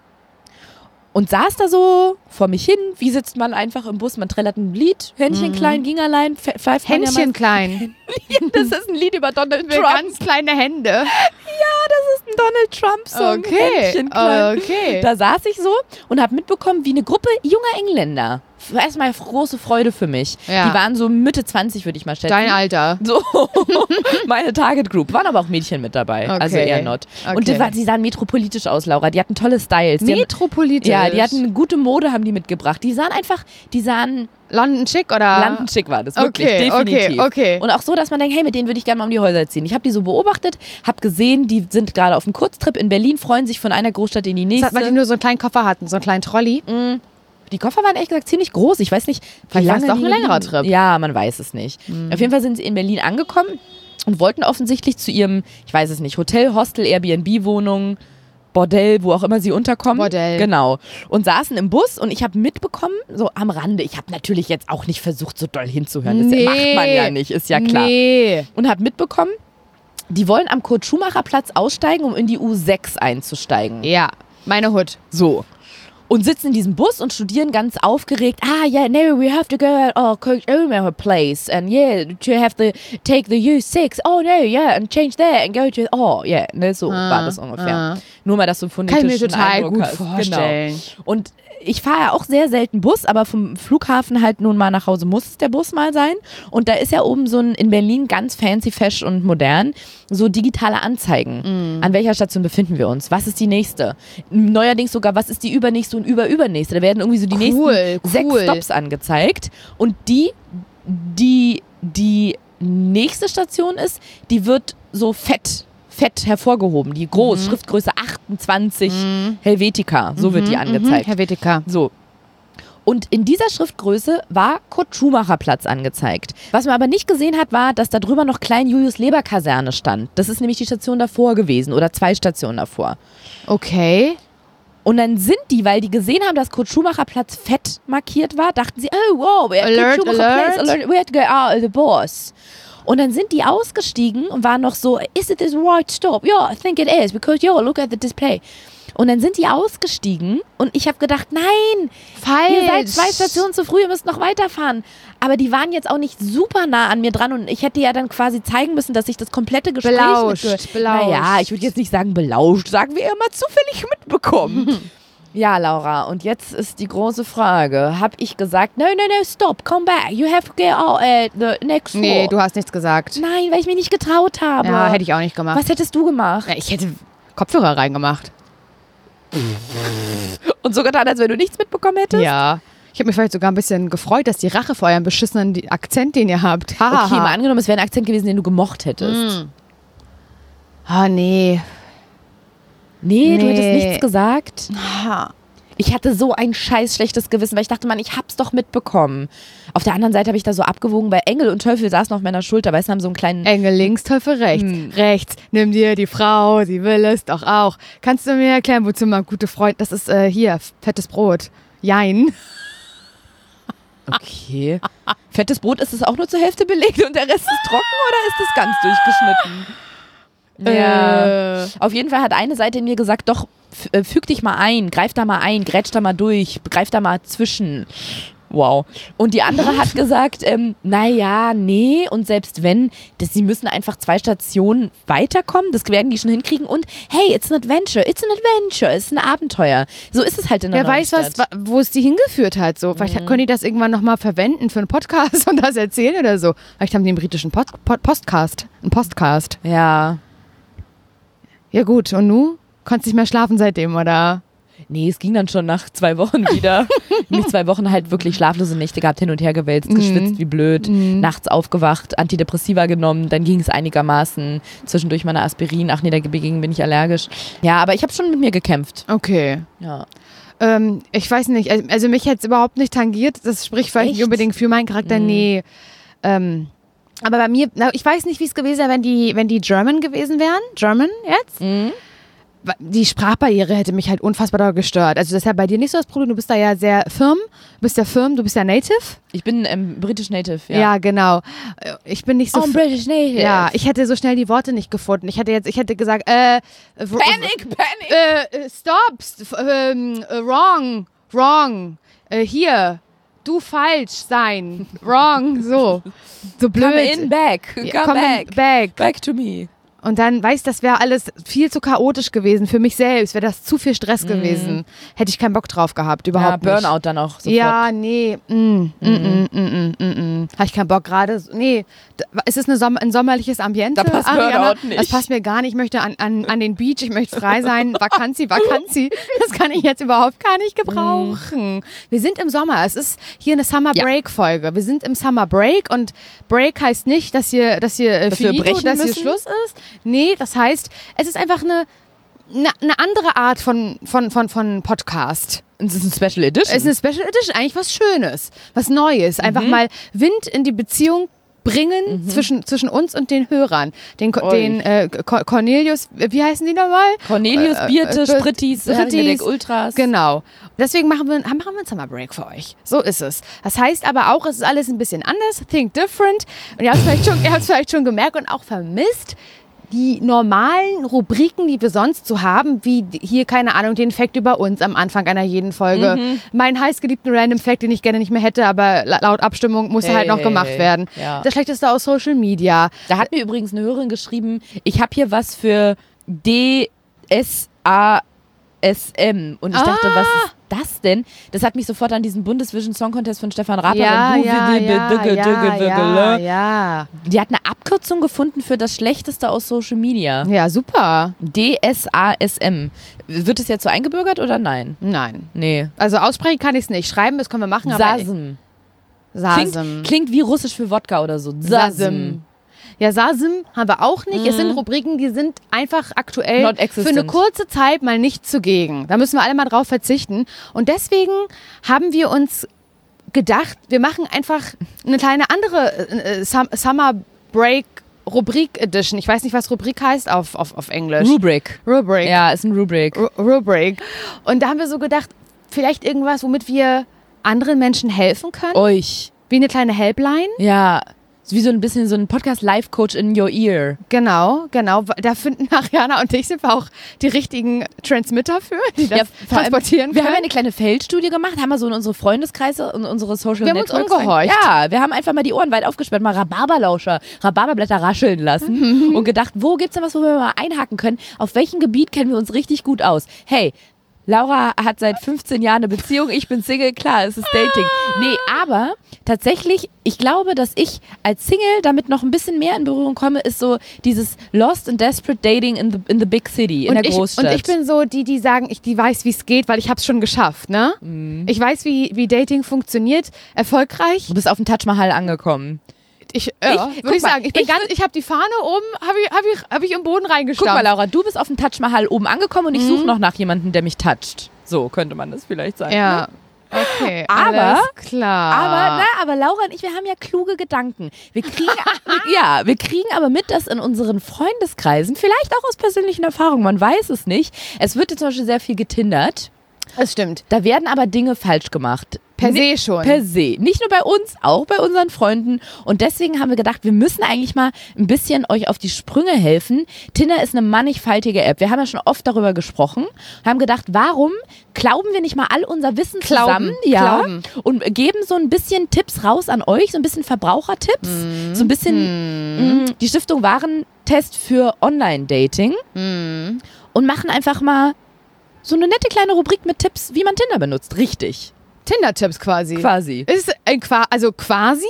A: und saß da so vor mich hin. Wie sitzt man einfach im Bus? Man trällert ein Lied, Händchen klein, ging allein, pfeift man ja
B: Händchen klein.
A: mal. Das ist ein Lied über Donald Trump.
B: Ganz kleine Hände.
A: Das ist ein Donald Trump-Song.
B: Okay,
A: Händchen klein.
B: okay.
A: Da saß ich so und habe mitbekommen, wie eine Gruppe junger Engländer, erstmal große Freude für mich,
B: Ja.
A: die waren so Mitte 20, würde ich mal schätzen.
B: Dein Alter.
A: So, meine Target Group. Waren aber auch Mädchen mit dabei.
B: Okay.
A: Also eher not. Und
B: Okay.
A: die sahen metropolitisch aus, Laura. Die hatten tolle Styles. Die
B: Metropolitisch.
A: ja, die hatten gute Mode, haben die mitgebracht. Die sahen
B: London Chic oder?
A: London schick war das, wirklich,
B: Okay,
A: definitiv.
B: okay.
A: Und auch so, dass man denkt, hey, mit denen würde ich gerne mal um die Häuser ziehen. Ich habe die so beobachtet, habe gesehen, die sind gerade auf einem Kurztrip in Berlin, freuen sich von einer Großstadt in die nächste.
B: Weil die nur so einen kleinen Koffer hatten, so einen kleinen Trolley.
A: Die Koffer waren ehrlich gesagt ziemlich groß. Ich weiß nicht, wie
B: Vielleicht war es
A: lange
B: doch ein
A: die
B: längerer
A: geblieben-
B: Trip.
A: Ja, man weiß es nicht. Auf jeden Fall sind sie in Berlin angekommen und wollten offensichtlich zu ihrem, ich weiß es nicht, Hotel, Hostel, Airbnb-Wohnung, Bordell, wo auch immer sie unterkommen.
B: Bordell.
A: Genau. Und saßen im Bus und ich habe mitbekommen, so am Rande, ich habe natürlich jetzt auch nicht versucht, so doll hinzuhören. Das macht man ja nicht, ist ja klar.
B: Nee.
A: Und habe mitbekommen, die wollen am Kurt-Schumacher-Platz aussteigen, um in die U6 einzusteigen.
B: Ja, meine Hut.
A: So. Und sitzen in diesem Bus und studieren ganz aufgeregt. Yeah, no, we have to go at Coach Omer place. And yeah, you have to take the U6. Oh no, yeah, and change there and go to, yeah. Ne, so war das ungefähr. Nur mal, dass du von
B: Kann ich mir total gut vorstellen.
A: Genau. Und ich fahre ja auch sehr selten Bus, aber vom Flughafen halt nun mal nach Hause muss es der Bus mal sein. Und da ist ja oben so ein, in Berlin ganz fancy, fesch und modern, so digitale Anzeigen. An welcher Station befinden wir uns? Was ist die nächste? Neuerdings sogar, was ist die übernächste und überübernächste? Da werden irgendwie so die nächsten 6 Stops angezeigt. Und die nächste Station ist, die wird so fett hervorgehoben. Die groß, Schriftgröße 28, Helvetica, so wird die angezeigt.
B: Helvetica.
A: So. Und in dieser Schriftgröße war Kurt-Schumacher-Platz angezeigt. Was man aber nicht gesehen hat, war, dass da drüber noch Klein-Julius-Leber-Kaserne stand. Das ist nämlich die Station davor gewesen oder 2 Stationen davor.
B: Okay.
A: Und dann sind die, weil die gesehen haben, dass Kurt-Schumacher-Platz fett markiert war, dachten sie, oh wow, we're at
B: Alert,
A: Kurt-Schumacher-Place,
B: alert.
A: alert, we have to go out of the bus. Und dann sind die ausgestiegen und waren noch so, is it the right stop? Yeah, I think it is, because look at the display. Und dann sind die ausgestiegen und ich habe gedacht, nein,
B: Falsch.
A: ihr seid 2 Stationen zu früh, ihr müsst noch weiterfahren. Aber die waren jetzt auch nicht super nah an mir dran und ich hätte ja dann quasi zeigen müssen, dass ich das komplette Gespräch
B: Belauscht.
A: Naja, ich würde jetzt nicht sagen belauscht, sagen wir immer zufällig mitbekommen. Ja, Laura, und jetzt ist die große Frage. Habe ich gesagt, no, stop, come back, you have to get out at the next floor?
B: Nee, du hast nichts gesagt.
A: Nein, weil ich mich nicht getraut habe.
B: Ja, hätte ich auch nicht gemacht.
A: Was hättest du gemacht?
B: Ja, ich hätte Kopfhörer reingemacht.
A: Und so getan, als wenn du nichts mitbekommen hättest?
B: Ja. Ich habe mich vielleicht sogar ein bisschen gefreut, dass die Rache vor eurem beschissenen Akzent, den ihr habt.
A: Okay, mal angenommen, es wäre ein Akzent gewesen, den du gemocht hättest.
B: Ah, nee.
A: Nee, du
B: Nee.
A: hättest nichts gesagt.
B: Ha.
A: Ich hatte so ein scheiß schlechtes Gewissen, weil ich dachte, Mann, ich hab's doch mitbekommen. Auf der anderen Seite habe ich da so abgewogen, weil Engel und Teufel saßen auf meiner Schulter, weißt du, haben so einen kleinen...
B: Engel links, Teufel rechts. Rechts, nimm dir die Frau, sie will es doch auch. Kannst du mir erklären, wozu mein guter Freund, das ist hier, fettes Brot. Jein.
A: Okay. Fettes Brot, ist es auch nur zur Hälfte belegt und der Rest ist trocken oder ist es ganz durchgeschnitten? Ja. Auf jeden Fall hat eine Seite in mir gesagt, doch, füg dich mal ein, greif da mal ein, grätsch da mal durch, greif da mal zwischen. Wow. Und die andere hat gesagt, naja, nee, und selbst wenn, sie müssen einfach 2 Stationen weiterkommen, das werden die schon hinkriegen und hey, it's an adventure, it's ein Abenteuer. So ist es halt in der
B: Wer weiß, wo es die hingeführt hat. So. Vielleicht können die das irgendwann nochmal verwenden für einen Podcast und das erzählen oder so. Vielleicht haben die einen britischen Postcast. Einen Postcast.
A: Ja.
B: Ja gut, und nu? Konntest nicht mehr schlafen seitdem, oder?
A: Nee, es ging dann schon nach 2 Wochen wieder. Mich 2 Wochen halt wirklich schlaflose Nächte gehabt, hin und her gewälzt, geschwitzt wie blöd, nachts aufgewacht, Antidepressiva genommen, dann ging es einigermaßen, zwischendurch meine Aspirin, ach nee, dagegen bin ich allergisch. Ja, aber ich habe schon mit mir gekämpft.
B: Okay.
A: Ja.
B: Ich weiß nicht, also mich hätte es überhaupt nicht tangiert, das spricht vielleicht nicht unbedingt für meinen Charakter, nee. Aber bei mir, ich weiß nicht, wie es gewesen wäre, wenn die German gewesen wären, German jetzt. Die Sprachbarriere hätte mich halt unfassbar doll gestört. Also das ist ja bei dir nicht so das Problem, du bist da ja sehr firm, du bist ja Native.
A: Ich bin britisch Native, ja.
B: Ja, genau. Ich bin nicht so...
A: British Native.
B: Ja, ich hätte so schnell die Worte nicht gefunden. Ich hätte gesagt,
A: Panic!
B: Stop! Wrong. Hier. Du falsch sein. Wrong. So blöd.
A: Come back. Come back. Back to me.
B: Und dann, das wäre alles viel zu chaotisch gewesen. Für mich selbst wäre das zu viel Stress gewesen. Hätte ich keinen Bock drauf gehabt, überhaupt nicht.
A: Burnout dann auch sofort.
B: Ja, nee. Habe ich keinen Bock gerade. Nee, es ist ein sommerliches Ambiente.
A: Da passt Burnout nicht.
B: Das passt mir gar nicht. Ich möchte an den Beach, ich möchte frei sein. Vakanzi. Das kann ich jetzt überhaupt gar nicht gebrauchen. Wir sind im Sommer. Es ist hier eine Summer Break Folge. Wir sind im Summer Break und Break heißt nicht, dass hier finito, dass hier Schluss ist. Nee, das heißt, es ist einfach eine andere Art von Podcast.
A: Es ist eine Special Edition.
B: Es ist eine Special Edition, eigentlich was Schönes, was Neues. Einfach mal Wind in die Beziehung bringen zwischen uns und den Hörern. Den Cornelius, wie heißen die nochmal?
A: Cornelius, Birte, Sprittis, Ultras.
B: Genau. Deswegen machen wir einen Summer Break für euch. So ist es. Das heißt aber auch, es ist alles ein bisschen anders. Think different. Und ihr habt es vielleicht schon gemerkt und auch vermisst, die normalen Rubriken, die wir sonst so haben, wie hier, keine Ahnung, den Fact über uns am Anfang einer jeden Folge. Meinen heißgeliebten Random Fact, den ich gerne nicht mehr hätte, aber laut Abstimmung muss er halt noch gemacht werden.
A: Ja.
B: Das Schlechteste aus Social Media.
A: Da hat mir übrigens eine Hörerin geschrieben, ich habe hier was für DSASM. Und ich dachte, was ist das denn? Das hat mich sofort an diesen Bundesvision Song Contest von Stefan Raab.
B: Ja.
A: Die hat eine Abkürzung gefunden für das Schlechteste aus Social Media.
B: Ja, super.
A: DSASM. Wird es jetzt so eingebürgert oder nein?
B: Nein.
A: Nee.
B: Also aussprechen kann ich es nicht. Schreiben, das können wir machen.
A: Sasm. Klingt wie russisch für Wodka oder so. Sasm.
B: Ja, Sasm haben wir auch nicht. Es sind Rubriken, die sind einfach aktuell für eine kurze Zeit mal nicht zugegen. Da müssen wir alle mal drauf verzichten. Und deswegen haben wir uns gedacht, wir machen einfach eine kleine andere Summer Break Rubrik Edition. Ich weiß nicht, was Rubrik heißt auf Englisch.
A: Rubric. Ja, ist ein Rubric.
B: Rubric. Und da haben wir so gedacht, vielleicht irgendwas, womit wir anderen Menschen helfen können.
A: Euch.
B: Wie eine kleine Helpline.
A: Ja. Wie so ein bisschen so ein Podcast-Life-Coach in your ear.
B: Genau. Da finden Ariana und ich sind wir auch die richtigen Transmitter für, die das transportieren können.
A: Wir haben ja eine kleine Feldstudie gemacht, haben wir so in unsere Freundeskreise und unsere Social Networks.
B: Wir haben uns umgehorcht.
A: Ja, wir haben einfach mal die Ohren weit aufgesperrt, mal Rhabarberblätter rascheln lassen und gedacht, wo gibt's denn was, wo wir mal einhaken können? Auf welchem Gebiet kennen wir uns richtig gut aus? Hey, Laura hat seit 15 Jahren eine Beziehung, ich bin Single, klar, es ist Dating. Nee, aber tatsächlich, ich glaube, dass ich als Single damit noch ein bisschen mehr in Berührung komme, ist so dieses Lost and Desperate Dating in the big city, in der Großstadt.
B: Und ich bin so die sagen, die weiß, wie es geht, weil ich hab's schon geschafft, ne? Ich weiß, wie Dating funktioniert, erfolgreich.
A: Du bist auf dem Taj Mahal angekommen.
B: Würde ich sagen. Ich habe die Fahne oben, hab ich im Boden reingestampft.
A: Guck mal, Laura, du bist auf dem Taj Mahal oben angekommen und ich suche noch nach jemandem, der mich toucht. So könnte man das vielleicht sagen.
B: Ja.
A: Ne?
B: Okay, alles klar.
A: Aber Laura und ich, wir haben ja kluge Gedanken. Wir kriegen aber mit, dass in unseren Freundeskreisen, vielleicht auch aus persönlichen Erfahrungen, man weiß es nicht, es wird jetzt zum Beispiel sehr viel getindert.
B: Das stimmt.
A: Da werden aber Dinge falsch gemacht.
B: Per se schon.
A: Per se. Nicht nur bei uns, auch bei unseren Freunden. Und deswegen haben wir gedacht, wir müssen eigentlich mal ein bisschen euch auf die Sprünge helfen. Tinder ist eine mannigfaltige App. Wir haben ja schon oft darüber gesprochen. Haben gedacht, warum glauben wir nicht mal all unser Wissen zusammen?
B: Glauben.
A: Und geben so ein bisschen Tipps raus an euch, so ein bisschen Verbrauchertipps. So ein bisschen die Stiftung Warentest für Online-Dating. Und machen einfach mal so eine nette kleine Rubrik mit Tipps, wie man Tinder benutzt. Richtig.
B: Tinder-Tipps quasi.
A: Quasi.
B: Ist quasi?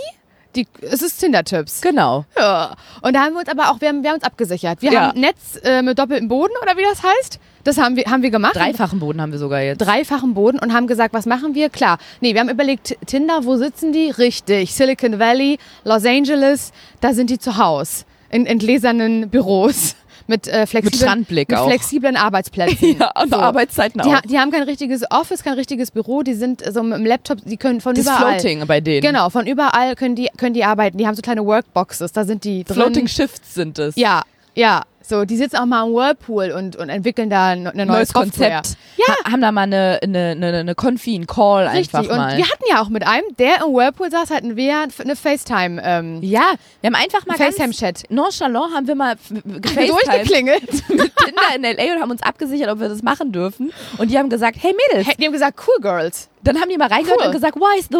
B: Es ist Tinder-Tipps.
A: Genau.
B: Ja. Und da haben wir uns aber auch, wir haben uns abgesichert. Wir
A: Ja.
B: haben ein Netz mit doppeltem Boden oder wie das heißt. Das haben wir gemacht.
A: Dreifachen Boden haben wir sogar jetzt.
B: Dreifachen Boden und haben gesagt, was machen wir? Klar. Nee, wir haben überlegt, Tinder, wo sitzen die? Richtig. Silicon Valley, Los Angeles, da sind die zu Hause. In gläsernen Büros. Mit
A: Strandblick
B: mit
A: auch.
B: flexiblen Arbeitsplätzen.
A: Ja, und Arbeitszeiten auch.
B: Die haben kein richtiges Office, kein richtiges Büro, die sind so mit dem Laptop, die können von
A: Das
B: überall.
A: Floating bei denen.
B: Genau, von überall können die arbeiten. Die haben so kleine Workboxes, da sind die drin.
A: Floating Shifts sind es.
B: Ja. So, die sitzen auch mal im Whirlpool und entwickeln da eine neue
A: Neues
B: Software.
A: Konzept.
B: Ja.
A: Haben da mal eine Confi, einen Call
B: Richtig.
A: einfach mal.
B: Und wir hatten ja auch mit einem, der im Whirlpool saß, hatten wir eine FaceTime.
A: Ja, wir haben einfach mal
B: FaceTime-Chat.
A: nonchalant haben wir mal gefacetimed
B: Durchgeklingelt.
A: mit Tinder in L.A. und haben uns abgesichert, ob wir das machen dürfen. Und die haben gesagt, hey Mädels.
B: Die haben gesagt, cool girls.
A: Dann haben die mal reingehört
B: Cool.
A: und gesagt,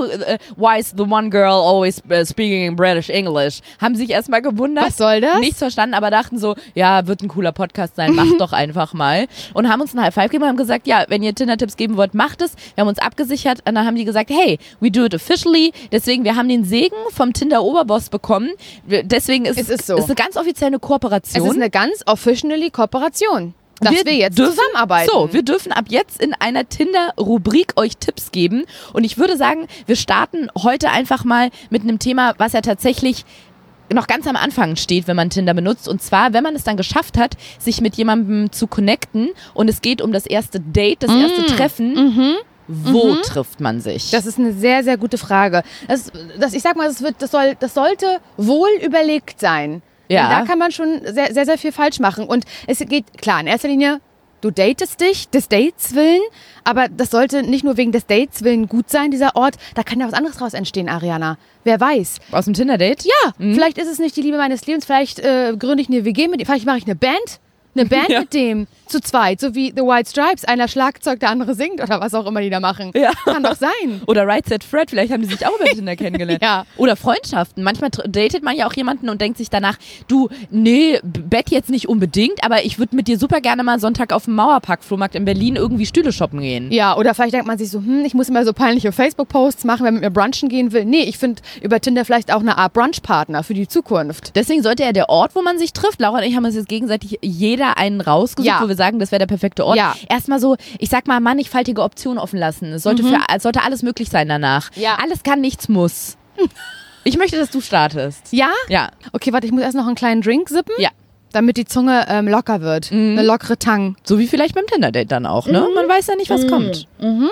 A: why is the one girl always speaking in British English? Haben sich erstmal gewundert.
B: Was soll das?
A: Nichts verstanden, aber dachten so, ja, wird ein cooler Podcast sein, macht doch einfach mal. Und haben uns ein High Five gegeben und haben gesagt, ja, wenn ihr Tinder-Tipps geben wollt, macht es. Wir haben uns abgesichert und dann haben die gesagt, hey, we do it officially. Deswegen, wir haben den Segen vom Tinder-Oberboss bekommen. Deswegen ist
B: Es ist so.
A: eine ganz offizielle
B: Es
A: Kooperation.
B: ist eine ganz officially Kooperation. Dass wir jetzt
A: dürfen,
B: zusammenarbeiten.
A: So, wir dürfen ab jetzt in einer Tinder-Rubrik euch Tipps geben. Und ich würde sagen, wir starten heute einfach mal mit einem Thema, was ja tatsächlich noch ganz am Anfang steht, wenn man Tinder benutzt. Und zwar, wenn man es dann geschafft hat, sich mit jemandem zu connecten und es geht um das erste Date, das erste Treffen. Wo trifft man sich?
B: Das ist eine sehr, sehr gute Frage. Ich sag mal, das sollte wohl überlegt sein.
A: Ja.
B: Denn da kann man schon sehr, sehr, sehr viel falsch machen. Und es geht, klar, in erster Linie, du datest dich, des Dates willen, aber das sollte nicht nur wegen des Dates willen gut sein, dieser Ort. Da kann ja was anderes draus entstehen, Ariana. Wer weiß.
A: Aus dem Tinder-Date?
B: Ja, vielleicht ist es nicht die Liebe meines Lebens, vielleicht gründe ich eine WG mit ihm, vielleicht mache ich eine Band.
A: Ja.
B: Mit dem, zu zweit, so wie The White Stripes, einer Schlagzeug, der andere singt oder was auch immer die da machen.
A: Ja.
B: Kann doch sein.
A: Oder Right Said Fred, vielleicht haben die sich auch über Tinder kennengelernt.
B: Ja.
A: Oder Freundschaften. Manchmal datet man ja auch jemanden und denkt sich danach, du, nee, Bett jetzt nicht unbedingt, aber ich würde mit dir super gerne mal Sonntag auf dem Mauerpark-Flohmarkt in Berlin irgendwie Stühle shoppen gehen.
B: Ja, oder vielleicht denkt man sich so, ich muss immer so peinliche Facebook-Posts machen, wenn man mit mir brunchen gehen will. Nee, ich finde über Tinder vielleicht auch eine Art Brunchpartner für die Zukunft.
A: Deswegen sollte ja der Ort, wo man sich trifft, Laura und ich haben uns jetzt gegenseitig jeder einen rausgesucht,
B: Ja.
A: wo wir sagen, das wäre der perfekte Ort.
B: Ja.
A: Erstmal so, ich sag mal, mannigfaltige Optionen offen lassen. Es sollte, es sollte alles möglich sein danach.
B: Ja.
A: Alles kann, nichts muss. Ich möchte, dass du startest.
B: Ja?
A: Ja.
B: Okay, warte, ich muss erst noch einen kleinen Drink sippen,
A: Ja.
B: damit die Zunge locker wird. Eine lockere Tang.
A: So wie vielleicht beim Tinder-Date dann auch, ne? Man weiß ja nicht, was kommt.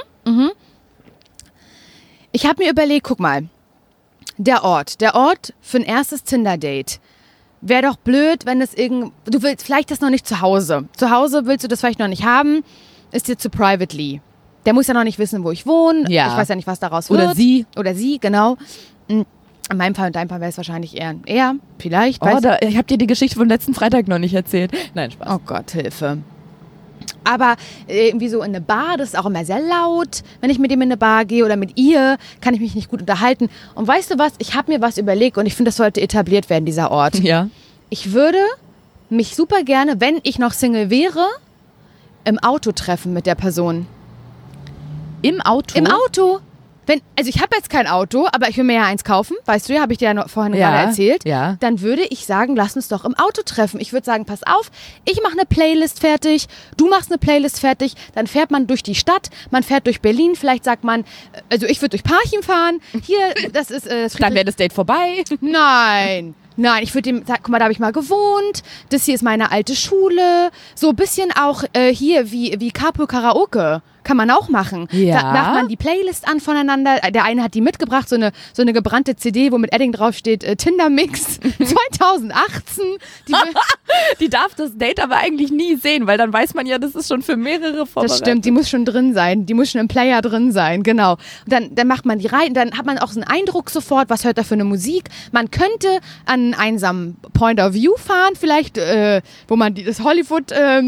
B: Ich habe mir überlegt, guck mal, der Ort für ein erstes Tinder-Date. Wäre doch blöd, wenn es du willst vielleicht das noch nicht zu Hause. Zu Hause willst du das vielleicht noch nicht haben, ist dir zu privately. Der muss ja noch nicht wissen, wo ich wohne.
A: Ja.
B: Ich weiß ja nicht, was daraus wird.
A: Oder sie.
B: Oder sie, genau. In meinem Fall und deinem Fall wäre es wahrscheinlich eher, vielleicht.
A: Oh, ich habe dir die Geschichte von letzten Freitag noch nicht erzählt. Nein, Spaß.
B: Oh Gott, Hilfe. Aber irgendwie so in eine Bar, das ist auch immer sehr laut. Wenn ich mit dem in eine Bar gehe oder mit ihr, kann ich mich nicht gut unterhalten. Und weißt du was, ich habe mir was überlegt und ich finde, das sollte etabliert werden, dieser Ort.
A: Ja.
B: Ich würde mich super gerne, wenn ich noch Single wäre, im Auto treffen mit der Person.
A: Im Auto?
B: Im Auto. Also ich habe jetzt kein Auto, aber ich will mir ja eins kaufen, weißt du ja, habe ich dir ja noch vorhin
A: Ja,
B: gerade erzählt.
A: ja.
B: Dann würde ich sagen, lass uns doch im Auto treffen. Ich würde sagen, pass auf, ich mache eine Playlist fertig, du machst eine Playlist fertig, dann fährt man durch die Stadt, man fährt durch Berlin, vielleicht sagt man, also ich würde durch Parchim fahren, hier, das ist
A: Dann wäre das Date vorbei.
B: Nein, Nein, ich würde ihm sagen, guck mal, da habe ich mal gewohnt, das hier ist meine alte Schule, so ein bisschen auch hier wie Capo Karaoke. Kann man auch machen.
A: Ja.
B: Da macht man die Playlist an voneinander. Der eine hat die mitgebracht, so eine gebrannte CD, wo mit Edding draufsteht, Tinder-Mix 2018.
A: Die darf das Date aber eigentlich nie sehen, weil dann weiß man ja, das ist schon für mehrere vorbereitet.
B: Das stimmt, die muss schon drin sein. Die muss schon im Player drin sein, genau. Und dann macht man die rein, dann hat man auch so einen Eindruck sofort, was hört da für eine Musik. Man könnte an einen einsamen Point of View fahren, vielleicht, wo man die Hollywood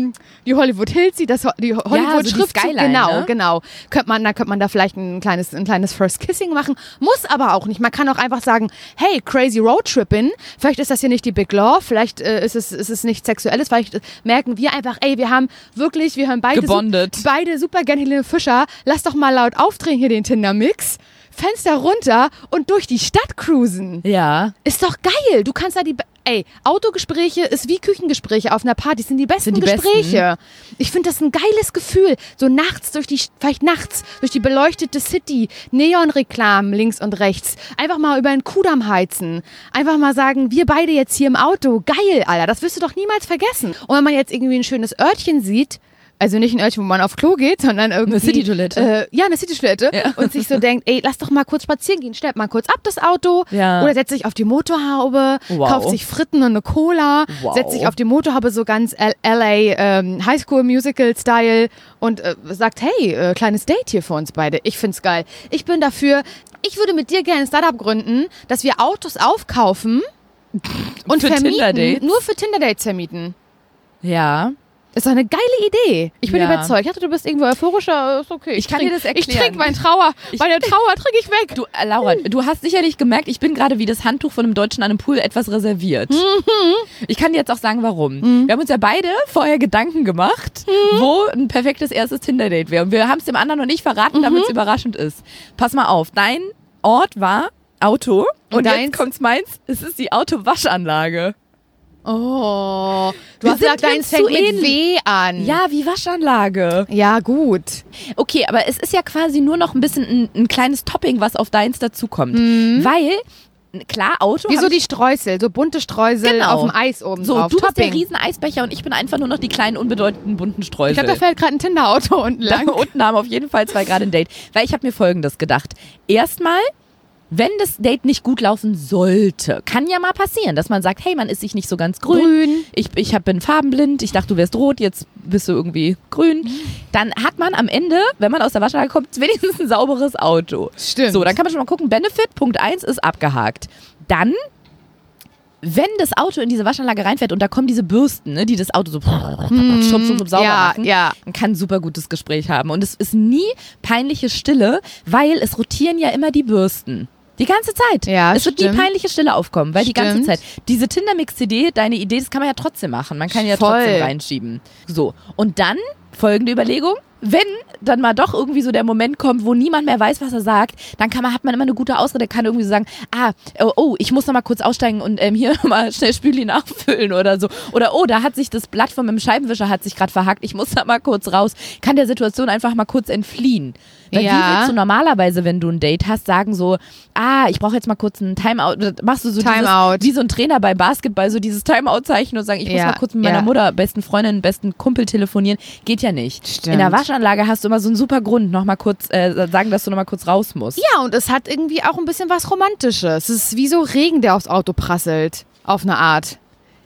B: Hills sieht, die Hollywood-Schriftzug,
A: so Skyline,
B: genau. Dann könnte man da vielleicht ein kleines First Kissing machen, muss aber auch nicht. Man kann auch einfach sagen, hey, crazy Roadtrippin', vielleicht ist das hier nicht die Big Love, vielleicht ist es nichts Sexuelles, vielleicht merken wir einfach, ey, wir hören beide
A: gebondet.
B: Beide super gerne Helene Fischer, lass doch mal laut aufdrehen hier den Tinder-Mix, Fenster runter und durch die Stadt cruisen.
A: Ja.
B: Ist doch geil, du kannst da Autogespräche ist wie Küchengespräche auf einer Party, sind die besten Gespräche. Ich finde das ein geiles Gefühl, so vielleicht nachts durch die beleuchtete City, Neonreklamen links und rechts, einfach mal über den Kudamm heizen, einfach mal sagen, wir beide jetzt hier im Auto, geil, Alter, das wirst du doch niemals vergessen. Und wenn man jetzt irgendwie ein schönes Örtchen sieht, also nicht ein Örtchen, wo man auf Klo geht, sondern irgendwie...
A: Eine City-Toilette.
B: Eine City-Toilette. Ja. Und sich so denkt, ey, lass doch mal kurz spazieren gehen, stellt mal kurz ab das Auto.
A: Ja.
B: Oder setzt sich auf die Motorhaube, kauft sich Fritten und eine Cola, setzt sich auf die Motorhaube so ganz LA Highschool Musical Style und sagt, hey, kleines Date hier für uns beide. Ich find's geil. Ich bin dafür, ich würde mit dir gerne ein Startup gründen, dass wir Autos aufkaufen und
A: für
B: vermieten.
A: Tinder-Dates?
B: Nur für Tinder-Dates vermieten.
A: Ja.
B: Ist doch eine geile Idee. Ich bin überzeugt. Ich dachte, du bist irgendwo euphorischer. Ist okay.
A: Ich kann dir das erklären.
B: Ich trinke meine Trauer trinke ich weg.
A: Du, Laura, du hast sicherlich gemerkt, ich bin gerade wie das Handtuch von einem Deutschen an einem Pool etwas reserviert. Ich kann dir jetzt auch sagen, warum. Wir haben uns ja beide vorher Gedanken gemacht, wo ein perfektes erstes Tinder-Date wäre. Und wir haben es dem anderen noch nicht verraten, damit es überraschend ist. Pass mal auf, dein Ort war Auto und jetzt kommt's meins, es ist die Autowaschanlage.
B: Oh, du hast gesagt, deins fängt mit W an.
A: Ja, wie Waschanlage.
B: Ja, gut.
A: Okay, aber es ist ja quasi nur noch ein bisschen ein kleines Topping, was auf deins dazukommt. Weil, klar, Auto...
B: Wie so die Streusel, so bunte Streusel auf dem Eis oben drauf.
A: Du bist der riesen Eisbecher und ich bin einfach nur noch die kleinen, unbedeutenden, bunten Streusel.
B: Ich glaube, da fällt gerade ein Tinder-Auto unten lang.
A: Da unten haben auf jeden Fall zwei gerade ein Date. Weil ich habe mir Folgendes gedacht. Erstmal... Wenn das Date nicht gut laufen sollte, kann ja mal passieren, dass man sagt, hey, man ist sich nicht so ganz grün. Ich bin farbenblind, ich dachte, du wärst rot, jetzt bist du irgendwie grün. Dann hat man am Ende, wenn man aus der Waschanlage kommt, wenigstens ein sauberes Auto.
B: Stimmt.
A: So, dann kann man schon mal gucken, Benefit, Punkt 1 ist abgehakt. Dann, wenn das Auto in diese Waschanlage reinfährt und da kommen diese Bürsten, ne, die das Auto so sauber machen, man kann ein super gutes Gespräch haben. Und es ist nie peinliche Stille, weil es rotieren ja immer die Bürsten. Die ganze Zeit.
B: Ja,
A: es wird nie peinliche Stille aufkommen, weil die ganze Zeit. Diese Tinder-Mix-CD, deine Idee, das kann man ja trotzdem machen. Man kann ja trotzdem reinschieben. So. Und dann folgende Überlegung. Wenn dann mal doch irgendwie so der Moment kommt, wo niemand mehr weiß, was er sagt, dann hat man immer eine gute Ausrede, kann irgendwie so sagen, ich muss noch mal kurz aussteigen und hier mal schnell Spüli nachfüllen oder so. Oder da hat sich das Blatt von meinem Scheibenwischer hat sich gerade verhackt, ich muss da mal kurz raus. Kann der Situation einfach mal kurz entfliehen. Weil wie willst du normalerweise, wenn du ein Date hast, sagen so, ich brauche jetzt mal kurz einen Timeout. Machst du so wie so ein Trainer bei Basketball, so dieses Timeout-Zeichen und sagen, ich muss mal kurz mit meiner Mutter, besten Freundin, besten Kumpel telefonieren. Geht ja nicht.
B: Stimmt.
A: In der Waschanlage hast du immer so einen super Grund, noch mal kurz sagen, dass du noch mal kurz raus musst.
B: Ja, und es hat irgendwie auch ein bisschen was Romantisches. Es ist wie so Regen, der aufs Auto prasselt. Auf eine Art.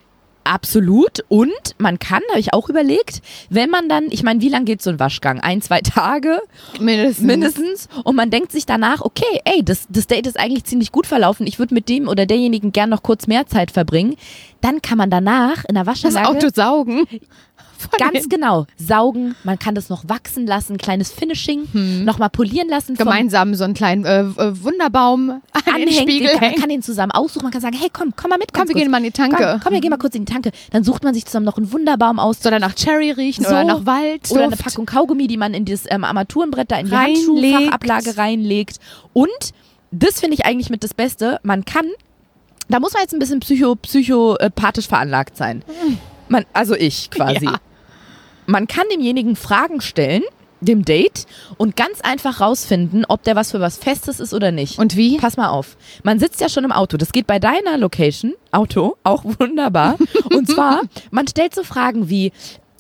A: Absolut. Und man kann, habe ich auch überlegt, wenn man dann, ich meine, wie lange geht so ein Waschgang? 1-2 Tage? Mindestens. Und man denkt sich danach, okay, das Date ist eigentlich ziemlich gut verlaufen. Ich würde mit dem oder derjenigen gern noch kurz mehr Zeit verbringen. Dann kann man danach in der Waschanlage...
B: Das Auto saugen.
A: Ganz genau. Saugen, man kann das noch wachsen lassen, kleines Finishing, nochmal polieren lassen.
B: Gemeinsam so einen kleinen Wunderbaum an den Spiegel
A: Man kann den zusammen aussuchen, man kann sagen, hey komm mal mit.
B: Komm, wir gehen mal in die Tanke.
A: Komm, wir gehen mal kurz in die Tanke. Dann sucht man sich zusammen noch einen Wunderbaum aus.
B: Soll er nach Cherry riechen oder nach Wald?
A: Oder eine Packung Kaugummi, die man in dieses Armaturenbrett da in die Handschuhfachablage reinlegt. Und, das finde ich eigentlich mit das Beste, man kann, da muss man jetzt ein bisschen psychopathisch veranlagt sein. Also ich quasi. Ja. Man kann demjenigen Fragen stellen, dem Date und ganz einfach rausfinden, ob der was für was Festes ist oder nicht.
B: Und wie?
A: Pass mal auf. Man sitzt ja schon im Auto. Das geht bei deiner Location, Auto, auch wunderbar. Und zwar, man stellt so Fragen wie,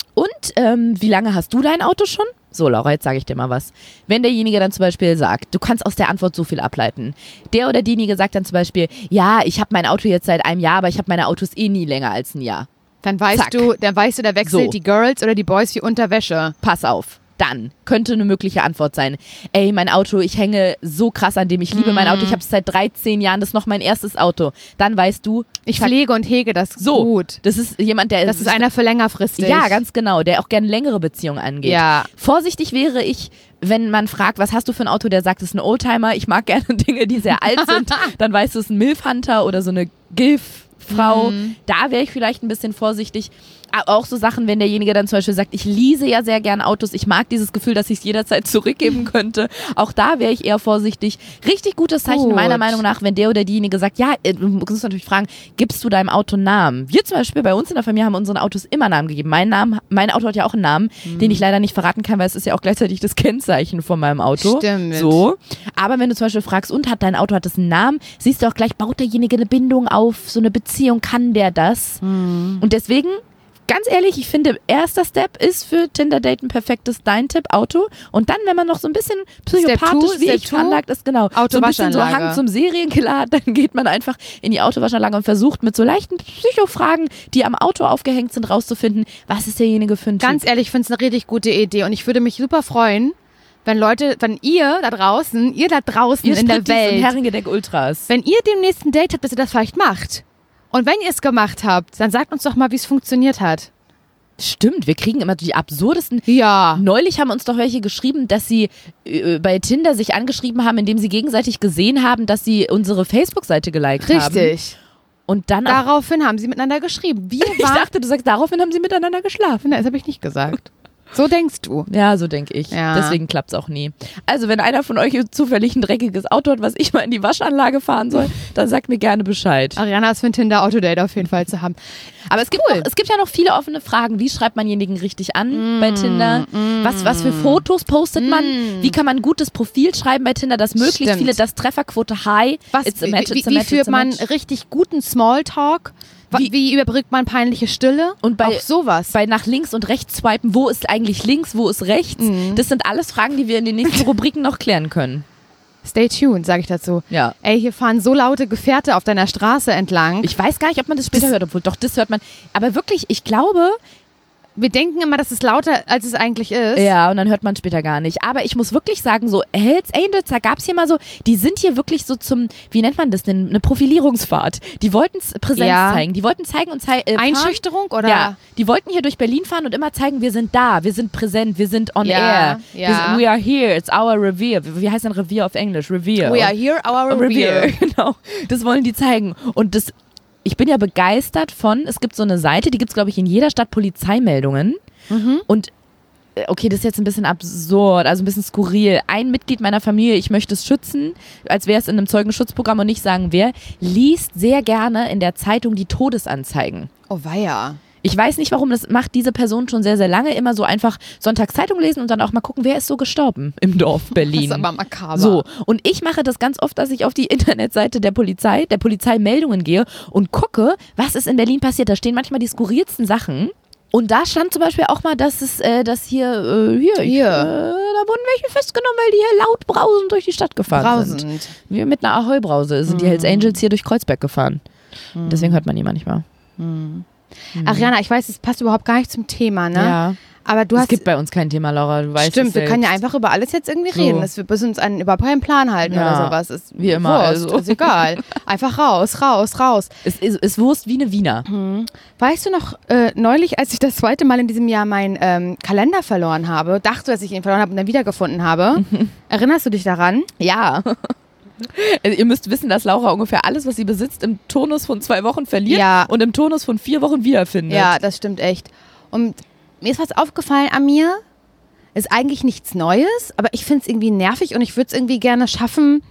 A: wie lange hast du dein Auto schon? So, Laura, jetzt sage ich dir mal was. Wenn derjenige dann zum Beispiel sagt, du kannst aus der Antwort so viel ableiten. Der oder diejenige sagt dann zum Beispiel, ja, ich habe mein Auto jetzt seit einem Jahr, aber ich habe meine Autos nie länger als ein Jahr.
B: Dann weißt du, da wechselt
A: So.
B: die Girls oder die Boys wie Unterwäsche.
A: Pass auf. Dann könnte eine mögliche Antwort sein, ey, mein Auto, ich hänge so krass an dem, ich liebe mein Auto, ich habe es seit 13 Jahren, das ist noch mein erstes Auto. Dann weißt du,
B: Ich pflege und hege das
A: so,
B: gut.
A: das ist jemand, der...
B: Das ist einer für längerfristig.
A: Ja, ganz genau, der auch gerne längere Beziehungen angeht.
B: Ja.
A: Vorsichtig wäre ich, wenn man fragt, was hast du für ein Auto, der sagt, es ist ein Oldtimer, ich mag gerne Dinge, die sehr alt sind, dann weißt du, es ist ein Milf-Hunter oder so eine Gilf-Frau. Da wäre ich vielleicht ein bisschen vorsichtig. Auch so Sachen, wenn derjenige dann zum Beispiel sagt, ich lease ja sehr gern Autos, ich mag dieses Gefühl, dass ich es jederzeit zurückgeben könnte. Auch da wäre ich eher vorsichtig. Richtig gutes Zeichen meiner Meinung nach, wenn der oder diejenige sagt, ja, du musst natürlich fragen, gibst du deinem Auto einen Namen? Wir zum Beispiel bei uns in der Familie haben unseren Autos immer Namen gegeben. Mein Auto hat ja auch einen Namen, den ich leider nicht verraten kann, weil es ist ja auch gleichzeitig das Kennzeichen von meinem Auto.
B: Stimmt.
A: So. Aber wenn du zum Beispiel fragst, hat dein Auto einen Namen, siehst du auch gleich, baut derjenige eine Bindung auf, so eine Beziehung, kann der das? Und deswegen, ganz ehrlich, ich finde, erster Step ist für Tinder-Date ein perfektes dein Tipp, Auto. Und dann, wenn man noch so ein bisschen psychopathisch wie ich veranlagt ist, genau, so ein bisschen so Hang zum Serienkiller hat, dann geht man einfach in die Autowaschanlage und versucht mit so leichten Psychofragen, die am Auto aufgehängt sind, rauszufinden, was ist derjenige für ein Typ.
B: Ganz ehrlich, ich finde es eine richtig gute Idee und ich würde mich super freuen, wenn ihr da draußen in der Welt,
A: Herrengedeck Ultras,
B: wenn ihr demnächst ein Date habt, dass ihr das vielleicht macht. Und wenn ihr es gemacht habt, dann sagt uns doch mal, wie es funktioniert hat.
A: Stimmt, wir kriegen immer die absurdesten.
B: Ja.
A: Neulich haben uns doch welche geschrieben, dass sie bei Tinder sich angeschrieben haben, indem sie gegenseitig gesehen haben, dass sie unsere Facebook-Seite geliked haben.
B: Richtig.
A: Und dann
B: daraufhin haben sie miteinander geschrieben.
A: ich dachte, du sagst, daraufhin haben sie miteinander geschlafen.
B: Nein, das habe ich nicht gesagt. So denkst du.
A: Ja, so denke ich.
B: Ja.
A: Deswegen klappt es auch nie. Also, wenn einer von euch zufällig ein dreckiges Auto hat, was ich mal in die Waschanlage fahren soll, dann sagt mir gerne Bescheid.
B: Ariana ist für ein Tinder-Autodate auf jeden Fall zu haben.
A: Aber es gibt ja noch viele offene Fragen. Wie schreibt man denjenigen richtig an bei Tinder? Was für Fotos postet man? Wie kann man ein gutes Profil schreiben bei Tinder, das möglichst viele, das Trefferquote high.
B: Wie führt man richtig guten Smalltalk? Wie überbrückt man peinliche Stille?
A: Und
B: auch sowas.
A: Bei nach links und rechts swipen, wo ist eigentlich links, wo ist rechts? Das sind alles Fragen, die wir in den nächsten Rubriken noch klären können.
B: Stay tuned, sage ich dazu.
A: Ja.
B: Ey, hier fahren so laute Gefährte auf deiner Straße entlang.
A: Ich weiß gar nicht, ob man das später hört, obwohl doch, das hört man. Aber wirklich, ich glaube...
B: Wir denken immer, das ist lauter, als es eigentlich ist.
A: Ja, und dann hört man später gar nicht. Aber ich muss wirklich sagen, so Hells Angels, da gab es hier mal so, die sind hier wirklich so wie nennt man das denn, eine Profilierungsfahrt. Die wollten Präsenz zeigen, die wollten zeigen und zeigen.
B: Einschüchterung, oder?
A: Ja, die wollten hier durch Berlin fahren und immer zeigen, wir sind da, wir sind präsent, wir sind on air.
B: Ja.
A: We are here, it's our Revier. Wie heißt denn Revier auf Englisch? Revier.
B: We are here, our Revier.
A: Genau, das wollen die zeigen. Und ich bin ja begeistert es gibt so eine Seite, die gibt es, glaube ich, in jeder Stadt, Polizeimeldungen. Und okay, das ist jetzt ein bisschen absurd, also ein bisschen skurril. Ein Mitglied meiner Familie, ich möchte es schützen, als wäre es in einem Zeugenschutzprogramm und nicht sagen wer, liest sehr gerne in der Zeitung die Todesanzeigen.
B: Oh weia.
A: Ich weiß nicht warum, das macht diese Person schon sehr, sehr lange, immer so einfach Sonntagszeitung lesen und dann auch mal gucken, wer ist so gestorben im Dorf Berlin.
B: Das ist aber makaber.
A: So, und ich mache das ganz oft, dass ich auf die Internetseite der Polizeimeldungen gehe und gucke, was ist in Berlin passiert. Da stehen manchmal die skurrilsten Sachen. Und da stand zum Beispiel auch mal, dass da wurden welche festgenommen, weil die hier laut brausend durch die Stadt gefahren sind. Wir mit einer Ahoi-Brause sind die Hells Angels hier durch Kreuzberg gefahren. Deswegen hört man die manchmal.
B: Ariana, ich weiß, es passt überhaupt gar nicht zum Thema, ne?
A: Ja.
B: Aber
A: es gibt bei uns kein Thema, Laura, du weißt.
B: Stimmt, wir können ja einfach über alles jetzt irgendwie reden. Wir müssen uns überhaupt keinen Plan halten oder sowas. Ist
A: wie immer.
B: Ist egal. Einfach raus.
A: Es Wurst wie eine Wiener.
B: Weißt du noch, neulich, als ich das zweite Mal in diesem Jahr meinen Kalender verloren habe, dachte, dass ich ihn verloren habe und dann wiedergefunden habe. Erinnerst du dich daran?
A: Ja. Also ihr müsst wissen, dass Laura ungefähr alles, was sie besitzt, im Turnus von 2 Wochen verliert und im Turnus von 4 Wochen wiederfindet.
B: Ja, das stimmt echt. Und mir ist was aufgefallen an mir. Ist eigentlich nichts Neues, aber ich finde es irgendwie nervig und ich würde es irgendwie gerne schaffen,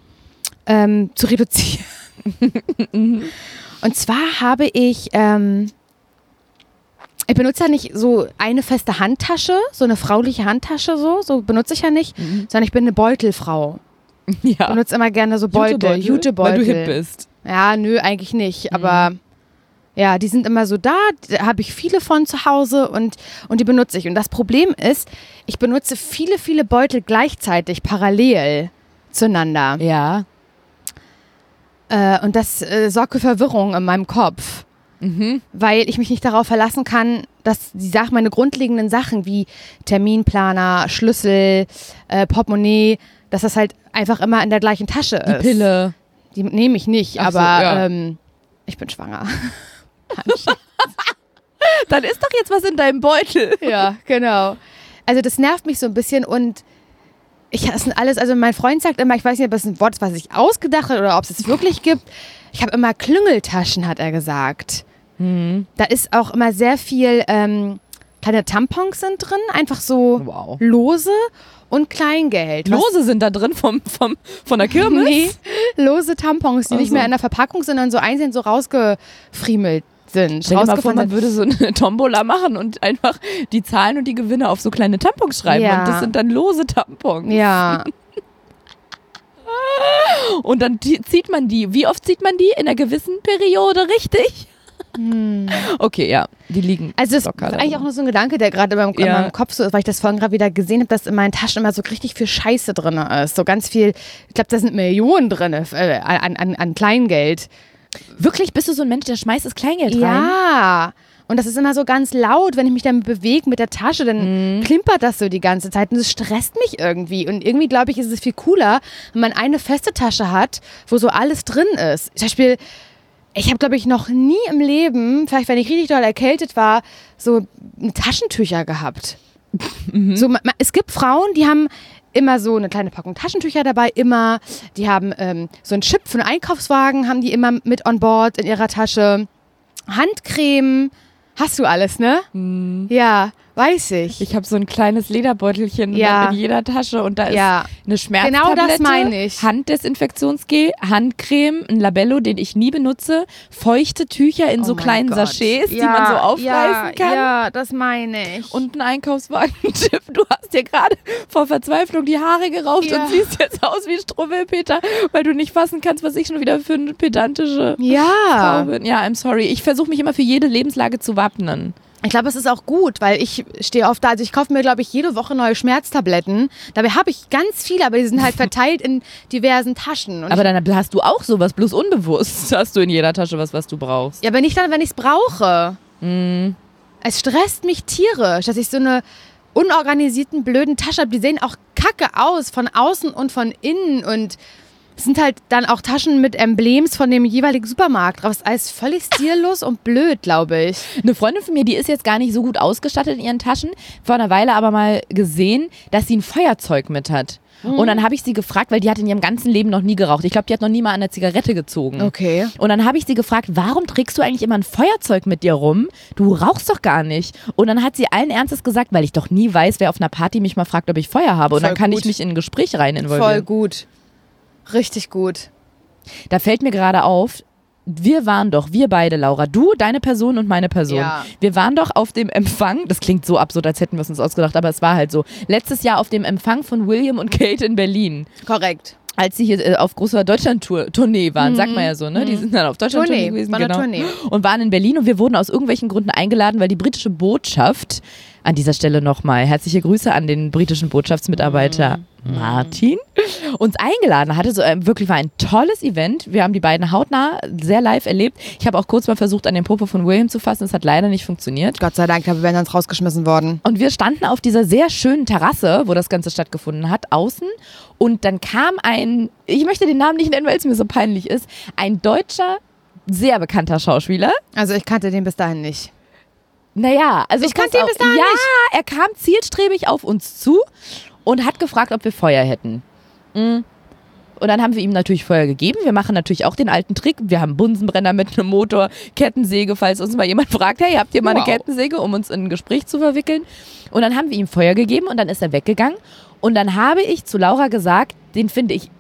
B: zu reduzieren. Und zwar habe ich Ich benutze ja nicht so eine feste Handtasche, so eine frauliche Handtasche so benutze ich ja nicht, sondern ich bin eine Beutelfrau. Ich benutze immer gerne so Beutel, Jutebeutel.
A: Weil du hip bist.
B: Ja, nö, eigentlich nicht, aber ja, die sind immer so da habe ich viele von zu Hause und die benutze ich. Und das Problem ist, ich benutze viele, viele Beutel gleichzeitig, parallel zueinander.
A: Ja.
B: Und das sorgt für Verwirrung in meinem Kopf. Weil ich mich nicht darauf verlassen kann, dass meine grundlegenden Sachen wie Terminplaner, Schlüssel, Portemonnaie, dass das halt einfach immer in der gleichen Tasche ist.
A: Die Pille.
B: Die nehme ich nicht,
A: Ach so,
B: aber
A: ja.
B: Ich bin schwanger.
A: Dann ist doch jetzt was in deinem Beutel.
B: Ja, genau. Also das nervt mich so ein bisschen und das sind alles, also mein Freund sagt immer, ich weiß nicht, ob das ein Wort ist, was ich ausgedacht habe oder ob es es wirklich gibt. Ich habe immer Klüngeltaschen, hat er gesagt. Da ist auch immer sehr viel, kleine Tampons sind drin, einfach so lose und Kleingeld.
A: Lose sind da drin von der Kirmes?
B: Nee, lose Tampons, die nicht mehr in der Verpackung, sondern so einzeln so rausgefriemelt sind.
A: Stell dir mal vor, man würde so eine Tombola machen und einfach die Zahlen und die Gewinne auf so kleine Tampons schreiben und das sind dann lose Tampons.
B: Ja.
A: Und dann zieht man die. Wie oft zieht man die? In einer gewissen Periode, richtig? Okay, ja, die liegen
B: Also das ist
A: locker
B: eigentlich auch nur so ein Gedanke, der gerade in meinem Kopf so ist, weil ich das vorhin gerade wieder gesehen habe, dass in meinen Taschen immer so richtig viel Scheiße drin ist. So ganz viel, ich glaube, da sind Millionen drin an Kleingeld.
A: Wirklich? Bist du so ein Mensch, der schmeißt das Kleingeld rein?
B: Ja. Und das ist immer so ganz laut, wenn ich mich dann bewege mit der Tasche, dann klimpert das so die ganze Zeit und das stresst mich irgendwie. Und irgendwie, glaube ich, ist es viel cooler, wenn man eine feste Tasche hat, wo so alles drin ist. Zum Beispiel, ich habe, glaube ich, noch nie im Leben, vielleicht wenn ich richtig doll erkältet war, so Taschentücher gehabt. So, es gibt Frauen, die haben immer so eine kleine Packung Taschentücher dabei, die haben so einen Chip für einen Einkaufswagen, haben die immer mit on board in ihrer Tasche. Handcreme, hast du alles, ne? Ja, weiß ich.
A: Ich habe so ein kleines Lederbeutelchen in jeder Tasche und da ist eine Schmerztablette,
B: genau das meine ich.
A: Handdesinfektionsgel, Handcreme, ein Labello, den ich nie benutze, feuchte Tücher in so kleinen Sachets, die man so aufreißen kann.
B: Ja, das meine ich.
A: Und ein Einkaufswagen-Chip. Du hast dir gerade vor Verzweiflung die Haare gerauft und siehst jetzt aus wie Struwwelpeter, weil du nicht fassen kannst, was ich schon wieder für eine pedantische Frau bin. Ja, I'm sorry. Ich versuche mich immer für jede Lebenslage zu wappnen.
B: Ich glaube, es ist auch gut, weil ich stehe oft da, also ich kaufe mir, glaube ich, jede Woche neue Schmerztabletten. Dabei habe ich ganz viele, aber die sind halt verteilt in diversen Taschen. Und
A: aber dann hast du auch sowas, bloß unbewusst hast du in jeder Tasche was du brauchst.
B: Ja, aber nicht dann, wenn ich es brauche. Es stresst mich tierisch, dass ich so eine unorganisierten, blöden Tasche habe. Die sehen auch kacke aus, von außen und von innen und es sind halt dann auch Taschen mit Emblems von dem jeweiligen Supermarkt drauf. Das ist alles völlig stillos und blöd, glaube ich.
A: Eine Freundin von mir, die ist jetzt gar nicht so gut ausgestattet in ihren Taschen, vor einer Weile aber mal gesehen, dass sie ein Feuerzeug mit hat. Und dann habe ich sie gefragt, weil die hat in ihrem ganzen Leben noch nie geraucht. Ich glaube, die hat noch nie mal an der Zigarette gezogen.
B: Okay.
A: Und dann habe ich sie gefragt, warum trägst du eigentlich immer ein Feuerzeug mit dir rum? Du rauchst doch gar nicht. Und dann hat sie allen Ernstes gesagt, weil ich doch nie weiß, wer auf einer Party mich mal fragt, ob ich Feuer habe. Und dann kann ich mich in ein Gespräch rein involvieren.
B: Voll gut. Richtig gut.
A: Da fällt mir gerade auf, wir beide, Laura, du, deine Person und meine Person, wir waren doch auf dem Empfang, das klingt so absurd, als hätten wir es uns ausgedacht, aber es war halt so, letztes Jahr auf dem Empfang von William und Kate in Berlin.
B: Korrekt.
A: Als sie hier auf großer Deutschland-Tournee waren, sagt man ja so, ne? Die sind dann auf Deutschland-Tournee gewesen, genau. Und waren in Berlin und wir wurden aus irgendwelchen Gründen eingeladen, weil die britische Botschaft, an dieser Stelle nochmal herzliche Grüße an den britischen Botschaftsmitarbeiter Martin, uns eingeladen hatte. So, wirklich war ein tolles Event. Wir haben die beiden hautnah sehr live erlebt. Ich habe auch kurz mal versucht, an den Popo von William zu fassen. Das hat leider nicht funktioniert.
B: Gott sei Dank, wir wären sonst rausgeschmissen worden.
A: Und wir standen auf dieser sehr schönen Terrasse, wo das Ganze stattgefunden hat, außen. Und dann kam ich möchte den Namen nicht nennen, weil es mir so peinlich ist, ein deutscher, sehr bekannter Schauspieler.
B: Also ich kannte den bis dahin nicht.
A: Naja, also
B: ich kannte ihn bis dahin nicht.
A: Ja, er kam zielstrebig auf uns zu und hat gefragt, ob wir Feuer hätten. Und dann haben wir ihm natürlich Feuer gegeben. Wir machen natürlich auch den alten Trick. Wir haben Bunsenbrenner mit einem Motor, Kettensäge, falls uns mal jemand fragt, hey, habt ihr mal eine Kettensäge, um uns in ein Gespräch zu verwickeln? Und dann haben wir ihm Feuer gegeben und dann ist er weggegangen. Und dann habe ich zu Laura gesagt, den finde ich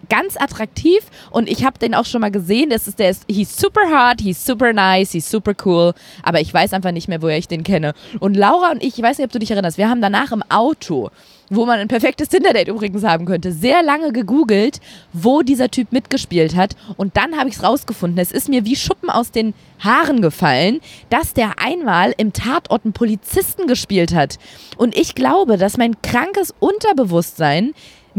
A: ganz attraktiv und ich habe den auch schon mal gesehen. He's super hot, he's super nice, he's super cool, aber ich weiß einfach nicht mehr, woher ich den kenne. Und Laura und ich weiß nicht, ob du dich erinnerst, wir haben danach im Auto, wo man ein perfektes Tinder-Date übrigens haben könnte, sehr lange gegoogelt, wo dieser Typ mitgespielt hat und dann habe ich es rausgefunden. Es ist mir wie Schuppen aus den Haaren gefallen, dass der einmal im Tatort einen Polizisten gespielt hat. Und ich glaube, dass mein krankes Unterbewusstsein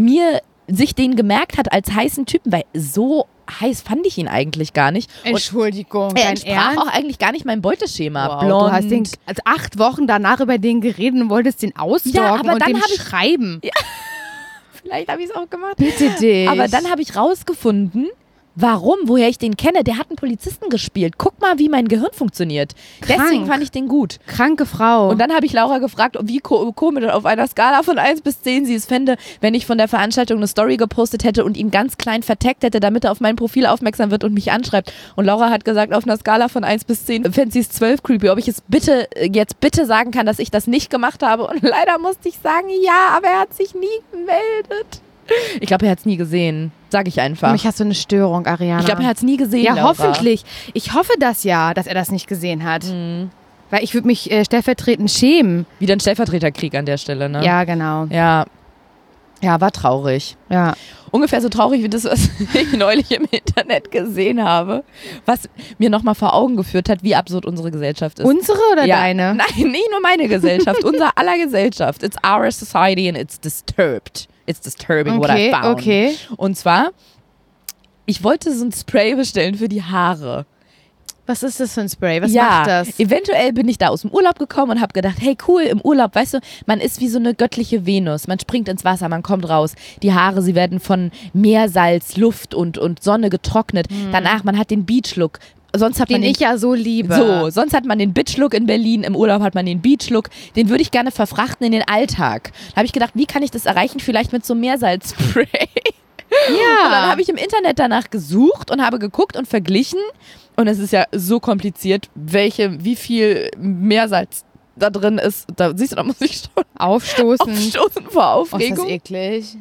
A: sich den gemerkt hat als heißen Typen, weil so heiß fand ich ihn eigentlich gar nicht.
B: Entschuldigung,
A: Er entsprach auch eigentlich gar nicht meinem Beuteschema.
B: Wow,
A: Blond.
B: du hast 8 Wochen danach über den geredet und wolltest den ausstalken und dem schreiben.
A: Ja, vielleicht habe ich es auch gemacht.
B: Bitte dich.
A: Aber dann habe ich rausgefunden, woher ich den kenne. Der hat einen Polizisten gespielt. Guck mal, wie mein Gehirn funktioniert.
B: Krank.
A: Deswegen fand ich den gut.
B: Kranke Frau.
A: Und dann habe ich Laura gefragt, wie komisch auf einer Skala von 1 bis 10 sie es fände, wenn ich von der Veranstaltung eine Story gepostet hätte und ihn ganz klein vertaggt hätte, damit er auf mein Profil aufmerksam wird und mich anschreibt. Und Laura hat gesagt, auf einer Skala von 1 bis 10 fände sie es 12 creepy. Ob ich es jetzt bitte sagen kann, dass ich das nicht gemacht habe. Und leider musste ich sagen, ja, aber er hat sich nie gemeldet. Ich glaube, er hat es nie gesehen. Sag ich einfach.
B: Für mich hast du eine Störung, Ariana.
A: Ich glaube, er hat es nie gesehen,
B: Ja,
A: Laura.
B: hoffentlich. Ich hoffe das ja, dass er das nicht gesehen hat. Weil ich würde mich stellvertretend schämen.
A: Wieder ein Stellvertreterkrieg an der Stelle, ne?
B: Ja, genau.
A: Ja, war traurig.
B: Ja.
A: Ungefähr so traurig wie das, was ich neulich im Internet gesehen habe, was mir nochmal vor Augen geführt hat, wie absurd unsere Gesellschaft ist.
B: Unsere oder
A: Ja.
B: deine?
A: Nein, nicht nur meine Gesellschaft, unser aller Gesellschaft. It's our society and it's disturbed. It's disturbing what I found.
B: Okay.
A: Und zwar, ich wollte so ein Spray bestellen für die Haare.
B: Was ist das für ein Spray? Was macht das?
A: Eventuell bin ich da aus dem Urlaub gekommen und habe gedacht, hey cool, im Urlaub, weißt du, man ist wie so eine göttliche Venus. Man springt ins Wasser, man kommt raus. Die Haare, sie werden von Meersalz, Luft und Sonne getrocknet. Danach, man hat den Beach-Look. Sonst hat man
B: Den ich ja so liebe.
A: sonst hat man den Bitch-Look in Berlin, im Urlaub hat man den Beach-Look. Den würde ich gerne verfrachten in den Alltag. Da habe ich gedacht, wie kann ich das erreichen? Vielleicht mit so Meersalzspray.
B: Ja.
A: Und dann habe ich im Internet danach gesucht und habe geguckt und verglichen. Und es ist ja so kompliziert, wie viel Meersalz da drin ist. Da siehst du, da muss ich schon
B: Aufstoßen.
A: vor
B: Oh, ist das
A: Aufregung.
B: eklig.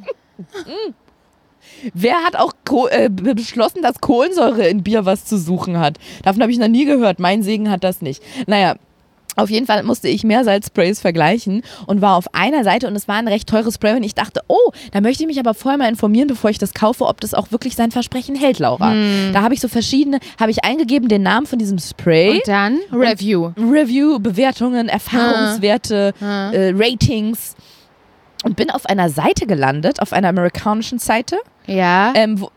A: Wer hat auch beschlossen, dass Kohlensäure in Bier was zu suchen hat? Davon habe ich noch nie gehört. Mein Segen hat das nicht. Naja, auf jeden Fall musste ich Meersalzsprays vergleichen und war auf einer Seite und es war ein recht teures Spray und ich dachte, oh, da möchte ich mich aber vorher mal informieren, bevor ich das kaufe, ob das auch wirklich sein Versprechen hält, Laura. Da habe ich so habe ich eingegeben den Namen von diesem Spray.
B: Und dann
A: Review, Bewertungen, Erfahrungswerte, Ratings und bin auf einer Seite gelandet, auf einer amerikanischen Seite.
B: Ja.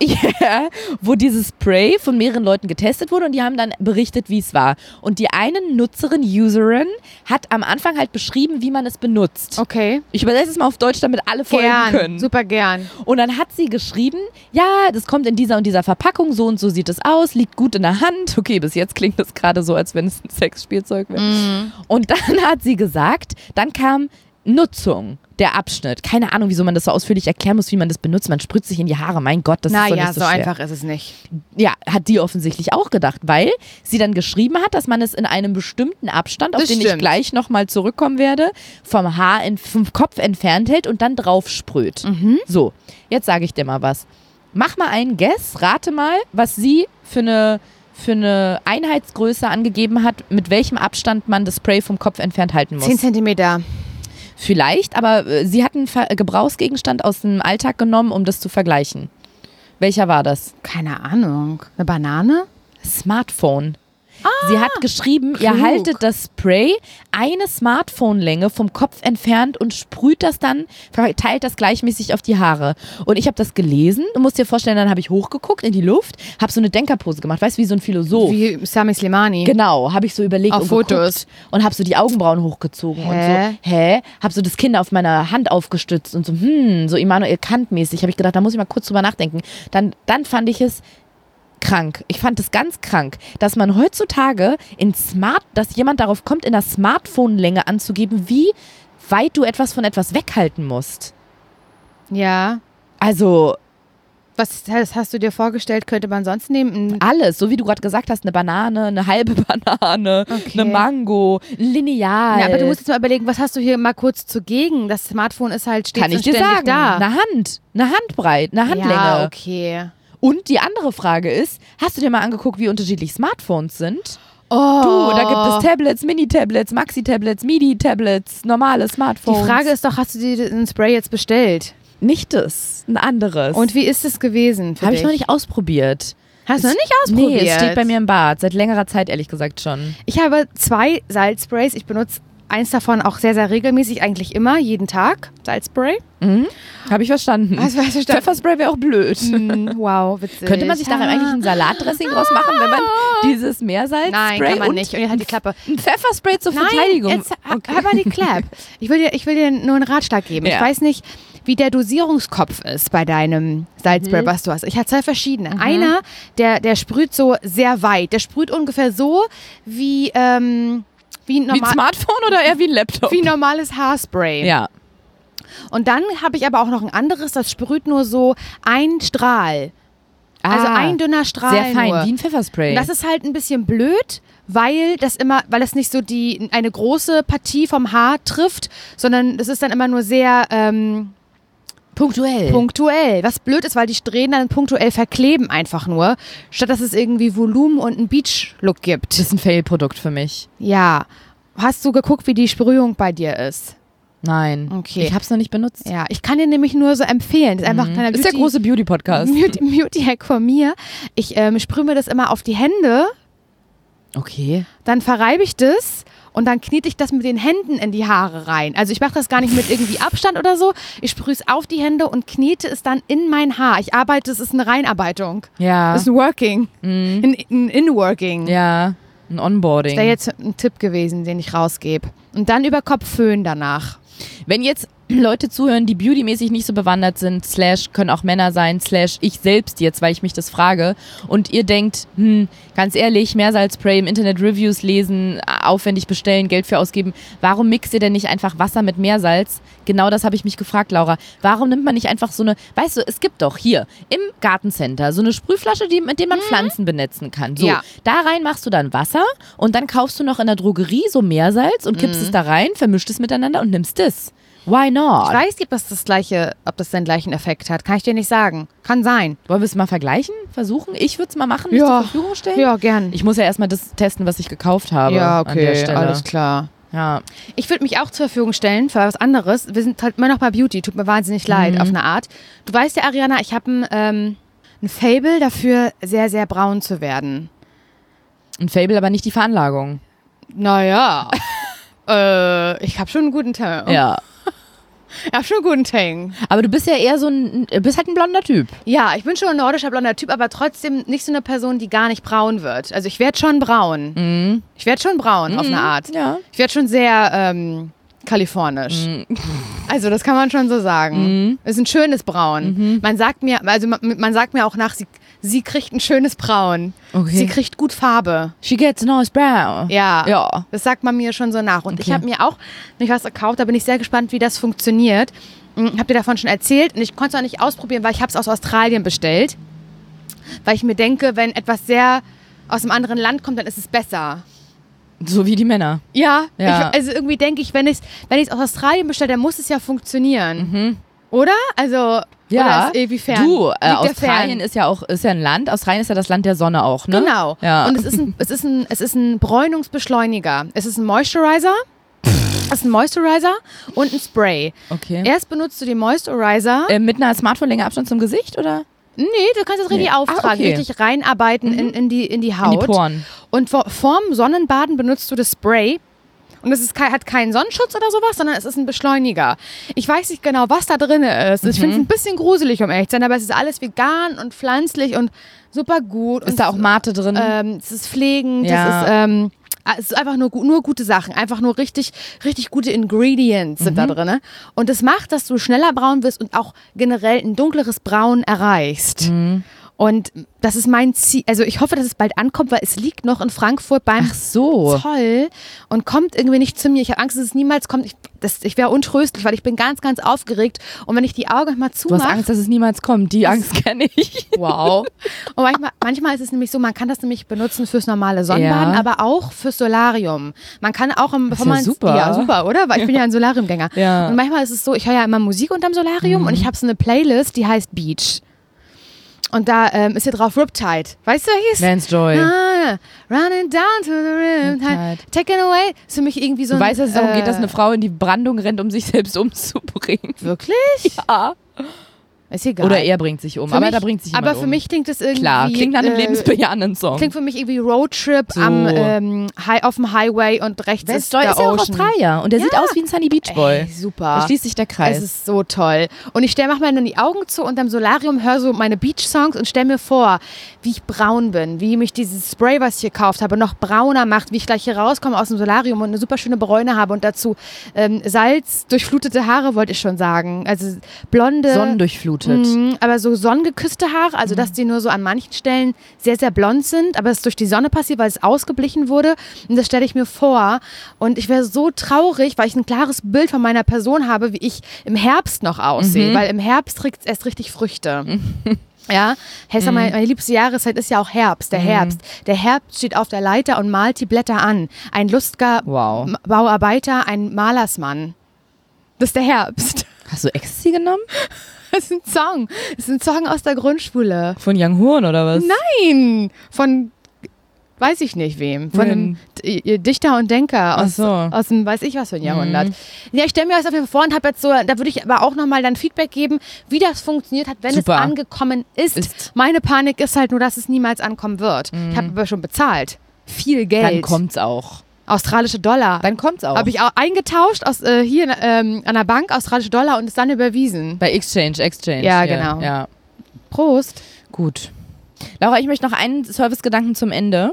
A: Wo dieses Spray von mehreren Leuten getestet wurde und die haben dann berichtet, wie es war. Und die eine Userin, hat am Anfang halt beschrieben, wie man es benutzt.
B: Okay.
A: Ich übersetze es mal auf Deutsch, damit alle folgen können.
B: Super gern.
A: Und dann hat sie geschrieben, ja, das kommt in dieser und dieser Verpackung, so und so sieht es aus, liegt gut in der Hand. Okay, bis jetzt klingt das gerade so, als wenn es ein Sexspielzeug wäre. Und dann hat sie gesagt, dann kam Nutzung, der Abschnitt. Keine Ahnung, wieso man das so ausführlich erklären muss, wie man das benutzt. Man spritzt sich in die Haare. Mein Gott, das ist doch nicht so
B: so
A: schwer.
B: einfach ist es nicht.
A: Ja, hat die offensichtlich auch gedacht, weil sie dann geschrieben hat, dass man es in einem bestimmten Abstand, auf den ich gleich nochmal zurückkommen werde, vom Kopf entfernt hält und dann drauf sprüht. So, jetzt sage ich dir mal was. Mach mal einen Guess, rate mal, was sie für eine Einheitsgröße angegeben hat, mit welchem Abstand man das Spray vom Kopf entfernt halten muss.
B: 10 Zentimeter.
A: Vielleicht, aber sie hat einen Gebrauchsgegenstand aus dem Alltag genommen, um das zu vergleichen. Welcher war das?
B: Keine Ahnung. Eine Banane?
A: Smartphone. Sie hat geschrieben, ihr
B: klug.
A: haltet das Spray eine Smartphone-Länge vom Kopf entfernt und sprüht das dann, verteilt das gleichmäßig auf die Haare. Und ich habe das gelesen, du musst dir vorstellen, dann habe ich hochgeguckt in die Luft, habe so eine Denkerpose gemacht, weißt du, wie so ein Philosoph.
B: Wie Sami Slimani.
A: Genau, habe ich so überlegt
B: Auf
A: und
B: Fotos.
A: geguckt und habe so die Augenbrauen hochgezogen und so, habe so das Kinn auf meiner Hand aufgestützt und so, so Immanuel Kant-mäßig, habe ich gedacht, da muss ich mal kurz drüber nachdenken. Dann fand ich es krank. Ich fand es ganz krank, dass man heutzutage dass jemand darauf kommt, in der Smartphone-Länge anzugeben, wie weit du etwas von etwas weghalten musst.
B: Ja.
A: Also,
B: Was hast du dir vorgestellt, könnte man sonst nehmen?
A: Alles, so wie du gerade gesagt hast, eine Banane, eine halbe Banane, eine Mango, ein Lineal.
B: Ja, aber du musst jetzt mal überlegen, was hast du hier mal kurz zugegen? Das Smartphone ist halt stets
A: Kann ich
B: und
A: dir
B: ständig
A: sagen,
B: da.
A: eine Handbreit, eine Handlänge.
B: Ja, okay.
A: Und die andere Frage ist, hast du dir mal angeguckt, wie unterschiedlich Smartphones sind?
B: Oh.
A: Du, da gibt es Tablets, Mini-Tablets, Maxi-Tablets, Midi-Tablets, normale Smartphones.
B: Die Frage ist doch, hast du dir ein Spray jetzt bestellt?
A: Nicht das, ein anderes.
B: Und wie ist es gewesen für
A: Habe
B: dich?
A: ich noch nicht ausprobiert.
B: Hast du noch nicht ausprobiert?
A: Nee, es steht bei mir im Bad, seit längerer Zeit ehrlich gesagt schon.
B: Ich habe 2 Salzsprays. Ich benutze eins davon auch sehr, sehr regelmäßig, eigentlich immer, jeden Tag. Salzspray.
A: Habe ich verstanden.
B: Hast du verstanden?
A: Pfefferspray wäre auch blöd.
B: Wow, witzig.
A: Könnte man sich daran eigentlich ein Salatdressing draus machen, wenn man dieses Meersalzspray
B: Nein, kann man
A: und
B: nicht. Und jetzt halt die Klappe.
A: ein Pfefferspray zur
B: Nein,
A: Verteidigung?
B: jetzt hör mal die Clap. Ich will dir nur einen Ratschlag geben.
A: Ja.
B: Ich weiß nicht, wie der Dosierungskopf ist bei deinem Salzspray, was du hast. Ich habe 2 verschiedene. Einer, der sprüht so sehr weit. Der sprüht ungefähr so wie ein
A: Wie ein Smartphone oder eher wie ein Laptop?
B: wie normales Haarspray.
A: Ja.
B: Und dann habe ich aber auch noch ein anderes, das sprüht nur so ein Strahl. Also ein dünner Strahl
A: Sehr fein,
B: nur.
A: wie ein Pfefferspray.
B: Und das ist halt ein bisschen blöd, weil es nicht so eine große Partie vom Haar trifft, sondern es ist dann immer nur sehr punktuell. Was blöd ist, weil die Strähnen dann punktuell verkleben einfach nur, statt dass es irgendwie Volumen und einen Beach-Look gibt.
A: Das ist ein Fail-Produkt für mich.
B: Ja. Hast du geguckt, wie die Sprühung bei dir ist?
A: Nein.
B: Okay.
A: Ich habe es noch nicht benutzt.
B: Ja, ich kann dir nämlich nur so empfehlen. Das ist einfach ein kleiner
A: Ist der große Beauty-Podcast.
B: Beauty-Hack von mir. Ich sprühe mir das immer auf die Hände,
A: Okay.
B: dann verreibe ich das und dann knete ich das mit den Händen in die Haare rein. Also ich mache das gar nicht mit irgendwie Abstand oder so. Ich sprühe es auf die Hände und knete es dann in mein Haar. Ich arbeite, es ist eine Reinarbeitung.
A: Ja.
B: Das ist ein Working. Ein In-Working.
A: Ja. Ein Onboarding.
B: Das wäre jetzt ein Tipp gewesen, den ich rausgebe. Und dann über Kopf föhnen danach.
A: Wenn jetzt Leute zuhören, die beautymäßig nicht so bewandert sind, / können auch Männer sein, / ich selbst jetzt, weil ich mich das frage, und ihr denkt, ganz ehrlich, Meersalzspray im Internet Reviews lesen, aufwendig bestellen, Geld für ausgeben, warum mixt ihr denn nicht einfach Wasser mit Meersalz? Genau das habe ich mich gefragt, Laura. Warum nimmt man nicht einfach so eine, weißt du, es gibt doch hier im Gartencenter so eine Sprühflasche, mit der man Pflanzen benetzen kann. So,
B: Ja.
A: da rein machst du dann Wasser und dann kaufst du noch in der Drogerie so Meersalz und kippst es da rein, vermischt es miteinander und nimmst das. Why not?
B: Ich weiß nicht, ob das den gleichen Effekt hat. Kann ich dir nicht sagen. Kann sein.
A: Wollen wir es mal vergleichen? Versuchen? Ich würde es mal machen, mich
B: Ja.
A: zur Verfügung stellen.
B: Ja, gern.
A: Ich muss ja erstmal das testen, was ich gekauft habe. An der Stelle.
B: alles klar.
A: Ja.
B: Ich würde mich auch zur Verfügung stellen für was anderes. Wir sind halt immer noch bei Beauty. Tut mir wahnsinnig leid, auf eine Art. Du weißt ja, Ariana, ich habe ein Faible dafür, sehr, sehr braun zu werden.
A: Ein Fable, aber nicht die Veranlagung.
B: Naja. Ich habe schon einen guten Tang.
A: Ja.
B: Ich habe schon einen guten Tang.
A: Aber du bist ja eher bist halt ein blonder Typ.
B: Ja, ich bin schon ein nordischer blonder Typ, aber trotzdem nicht so eine Person, die gar nicht braun wird. Also ich werde schon braun. Ich werde schon braun auf eine Art.
A: Ja.
B: Ich werde schon sehr kalifornisch. Also das kann man schon so sagen. Ist ein schönes Braun. Man sagt mir auch nach, sie kriegt ein schönes Braun.
A: Okay.
B: Sie kriegt gut Farbe.
A: She gets a nice brown.
B: Ja.
A: Ja.
B: Das sagt man mir schon so nach. Und ich
A: Okay.
B: habe mir auch nicht was gekauft, da bin ich sehr gespannt, wie das funktioniert. Hab dir davon schon erzählt und ich konnte es auch nicht ausprobieren, weil ich habe es aus Australien bestellt. Weil ich mir denke, wenn etwas sehr aus einem anderen Land kommt, dann ist es besser.
A: So wie die Männer.
B: Ja,
A: Ja.
B: also irgendwie denke ich, wenn ich es aus Australien bestelle, dann muss es ja funktionieren. Oder? Also, oder ist irgendwie fern?
A: Du,
B: Liegt der
A: Australien
B: fern?
A: ist ja ein Land. Australien ist ja das Land der Sonne auch, ne?
B: Genau.
A: Ja.
B: Und es ist ein Bräunungsbeschleuniger. Es ist ein Moisturizer. Es ist ein Moisturizer und ein Spray.
A: Okay.
B: Erst benutzt du den Moisturizer.
A: Mit einer Smartphone-Länge Abstand zum Gesicht, oder?
B: Nee, du kannst es richtig
A: Nee.
B: auftragen,
A: okay.
B: richtig reinarbeiten in die Haut.
A: In die Poren.
B: Und vorm Sonnenbaden benutzt du das Spray. Und es hat keinen Sonnenschutz oder sowas, sondern es ist ein Beschleuniger. Ich weiß nicht genau, was da drin ist. Ich finde es ein bisschen gruselig, um ehrlich zu sein, aber es ist alles vegan und pflanzlich und super gut.
A: Ist da auch Mate drin?
B: Es ist pflegend,
A: Ja.
B: es ist einfach nur gute Sachen, einfach nur richtig, richtig gute Ingredients sind da drin. Und das macht, dass du schneller braun wirst und auch generell ein dunkleres Braun erreichst. Und das ist mein Ziel. Also ich hoffe, dass es bald ankommt, weil es liegt noch in Frankfurt beim Zoll und kommt irgendwie nicht zu mir. Ich habe Angst, dass es niemals kommt. Ich wäre untröstlich, weil ich bin ganz, ganz aufgeregt. Und wenn ich die Augen mal zumache...
A: Du hast Angst, dass es niemals kommt. Die Angst kenne ich.
B: Wow. Und manchmal ist es nämlich so, man kann das nämlich benutzen fürs normale Sonnenbaden, aber auch fürs Solarium. Man kann auch
A: super.
B: Ja, super, oder? Weil ich bin ja ein Solariumgänger.
A: Ja.
B: Und manchmal ist es so, ich höre ja immer Musik unterm Solarium und ich habe so eine Playlist, die heißt Beach. Und da ist hier drauf Riptide. Weißt du, wie hieß?
A: Lance Joy.
B: Running down to the Riptide. Taken away. Ist für mich irgendwie so
A: du weißt, dass es darum geht, dass eine Frau in die Brandung rennt, um sich selbst umzubringen.
B: Wirklich?
A: Ja.
B: Ist egal.
A: Oder er bringt sich um.
B: Für
A: aber
B: mich,
A: da bringt sich jemand
B: aber für
A: um.
B: mich klingt es irgendwie...
A: Klar, klingt nach einem lebensbejahenden Song.
B: Klingt für mich irgendwie Roadtrip
A: So.
B: auf dem Highway und rechts ist der
A: ist ja auch
B: Ocean.
A: Australier und der sieht aus wie ein Sunny Beach Boy.
B: Ey, super.
A: Da schließt sich der Kreis.
B: Es ist so toll. Und ich mache mir dann die Augen zu unterm Solarium, höre so meine Beach-Songs und stelle mir vor, wie ich braun bin, wie mich dieses Spray, was ich hier gekauft habe, noch brauner macht, wie ich gleich hier rauskomme aus dem Solarium und eine super schöne Bräune habe und dazu salzdurchflutete Haare, wollte ich schon sagen. Also blonde...
A: Sonnendurchflutet.
B: Aber so sonnengeküsste Haare, also dass die nur so an manchen Stellen sehr, sehr blond sind, aber es ist durch die Sonne passiert, weil es ausgeblichen wurde. Und das stelle ich mir vor. Und ich wäre so traurig, weil ich ein klares Bild von meiner Person habe, wie ich im Herbst noch aussehe. Weil im Herbst trägt es erst richtig Früchte. Ja, meine liebste Jahreszeit ist ja auch Herbst, der Herbst. Der Herbst steht auf der Leiter und malt die Blätter an. Ein lustiger Bauarbeiter, ein Malersmann. Das ist der Herbst.
A: Hast du Ecstasy genommen?
B: Das ist ein Song. Das ist ein Song aus der Grundschule.
A: Von Young Horn oder was?
B: Nein! Von, weiß ich nicht wem. Von einem Dichter und Denker aus dem, weiß ich was für ein Jahrhundert. Ja, ich stelle mir das auf jeden Fall vor und habe jetzt so, da würde ich aber auch nochmal dann Feedback geben, wie das funktioniert hat, wenn es angekommen ist. Meine Panik ist halt nur, dass es niemals ankommen wird. Ich habe aber schon bezahlt. Viel Geld.
A: Dann kommt's auch.
B: Australische Dollar.
A: Dann kommt's auch.
B: Habe ich auch eingetauscht hier an der Bank, australische Dollar und es dann überwiesen.
A: Bei Exchange.
B: Ja, genau.
A: Ja.
B: Prost.
A: Gut. Laura, ich möchte noch einen Servicegedanken zum Ende.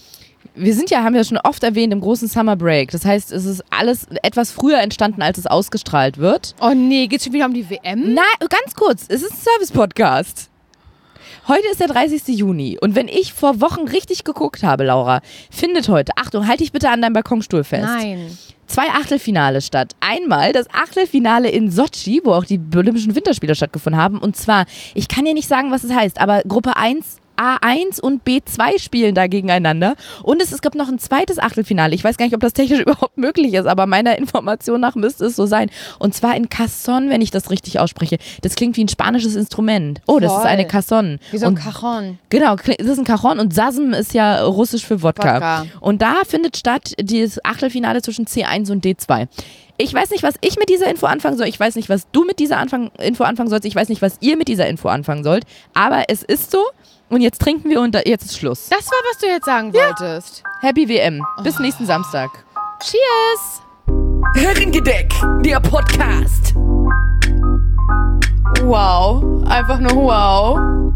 A: Wir haben ja schon oft erwähnt im großen Summer Break. Das heißt, es ist alles etwas früher entstanden, als es ausgestrahlt wird.
B: Oh nee, geht's schon wieder um die WM?
A: Nein, ganz kurz. Es ist ein Service-Podcast. Heute ist der 30. Juni und wenn ich vor Wochen richtig geguckt habe, Laura, findet heute, Achtung, halt dich bitte an deinem Balkonstuhl fest.
B: Nein.
A: 2 Achtelfinale statt. Einmal das Achtelfinale in Sotschi, wo auch die Olympischen Winterspiele stattgefunden haben. Und zwar, ich kann dir nicht sagen, was es heißt, aber Gruppe 1, A1 und B2 spielen da gegeneinander. Und es gab noch ein zweites Achtelfinale. Ich weiß gar nicht, ob das technisch überhaupt möglich ist, aber meiner Information nach müsste es so sein. Und zwar in Cajon, wenn ich das richtig ausspreche. Das klingt wie ein spanisches Instrument. Oh, das ist eine Cajon.
B: Wie so ein Cajon.
A: Genau, das ist ein Cajon und Sasm ist ja russisch für Wodka. Und da findet statt dieses Achtelfinale zwischen C1 und D2. Ich weiß nicht, was ich mit dieser Info anfangen soll. Ich weiß nicht, was du mit dieser Info anfangen sollst. Ich weiß nicht, was ihr mit dieser Info anfangen sollt. Aber es ist so. Und jetzt trinken wir und jetzt ist Schluss.
B: Das war, was du jetzt sagen wolltest.
A: Happy WM. Bis nächsten Samstag.
B: Cheers.
C: Herrengedeck, der Podcast.
B: Wow. Einfach nur wow.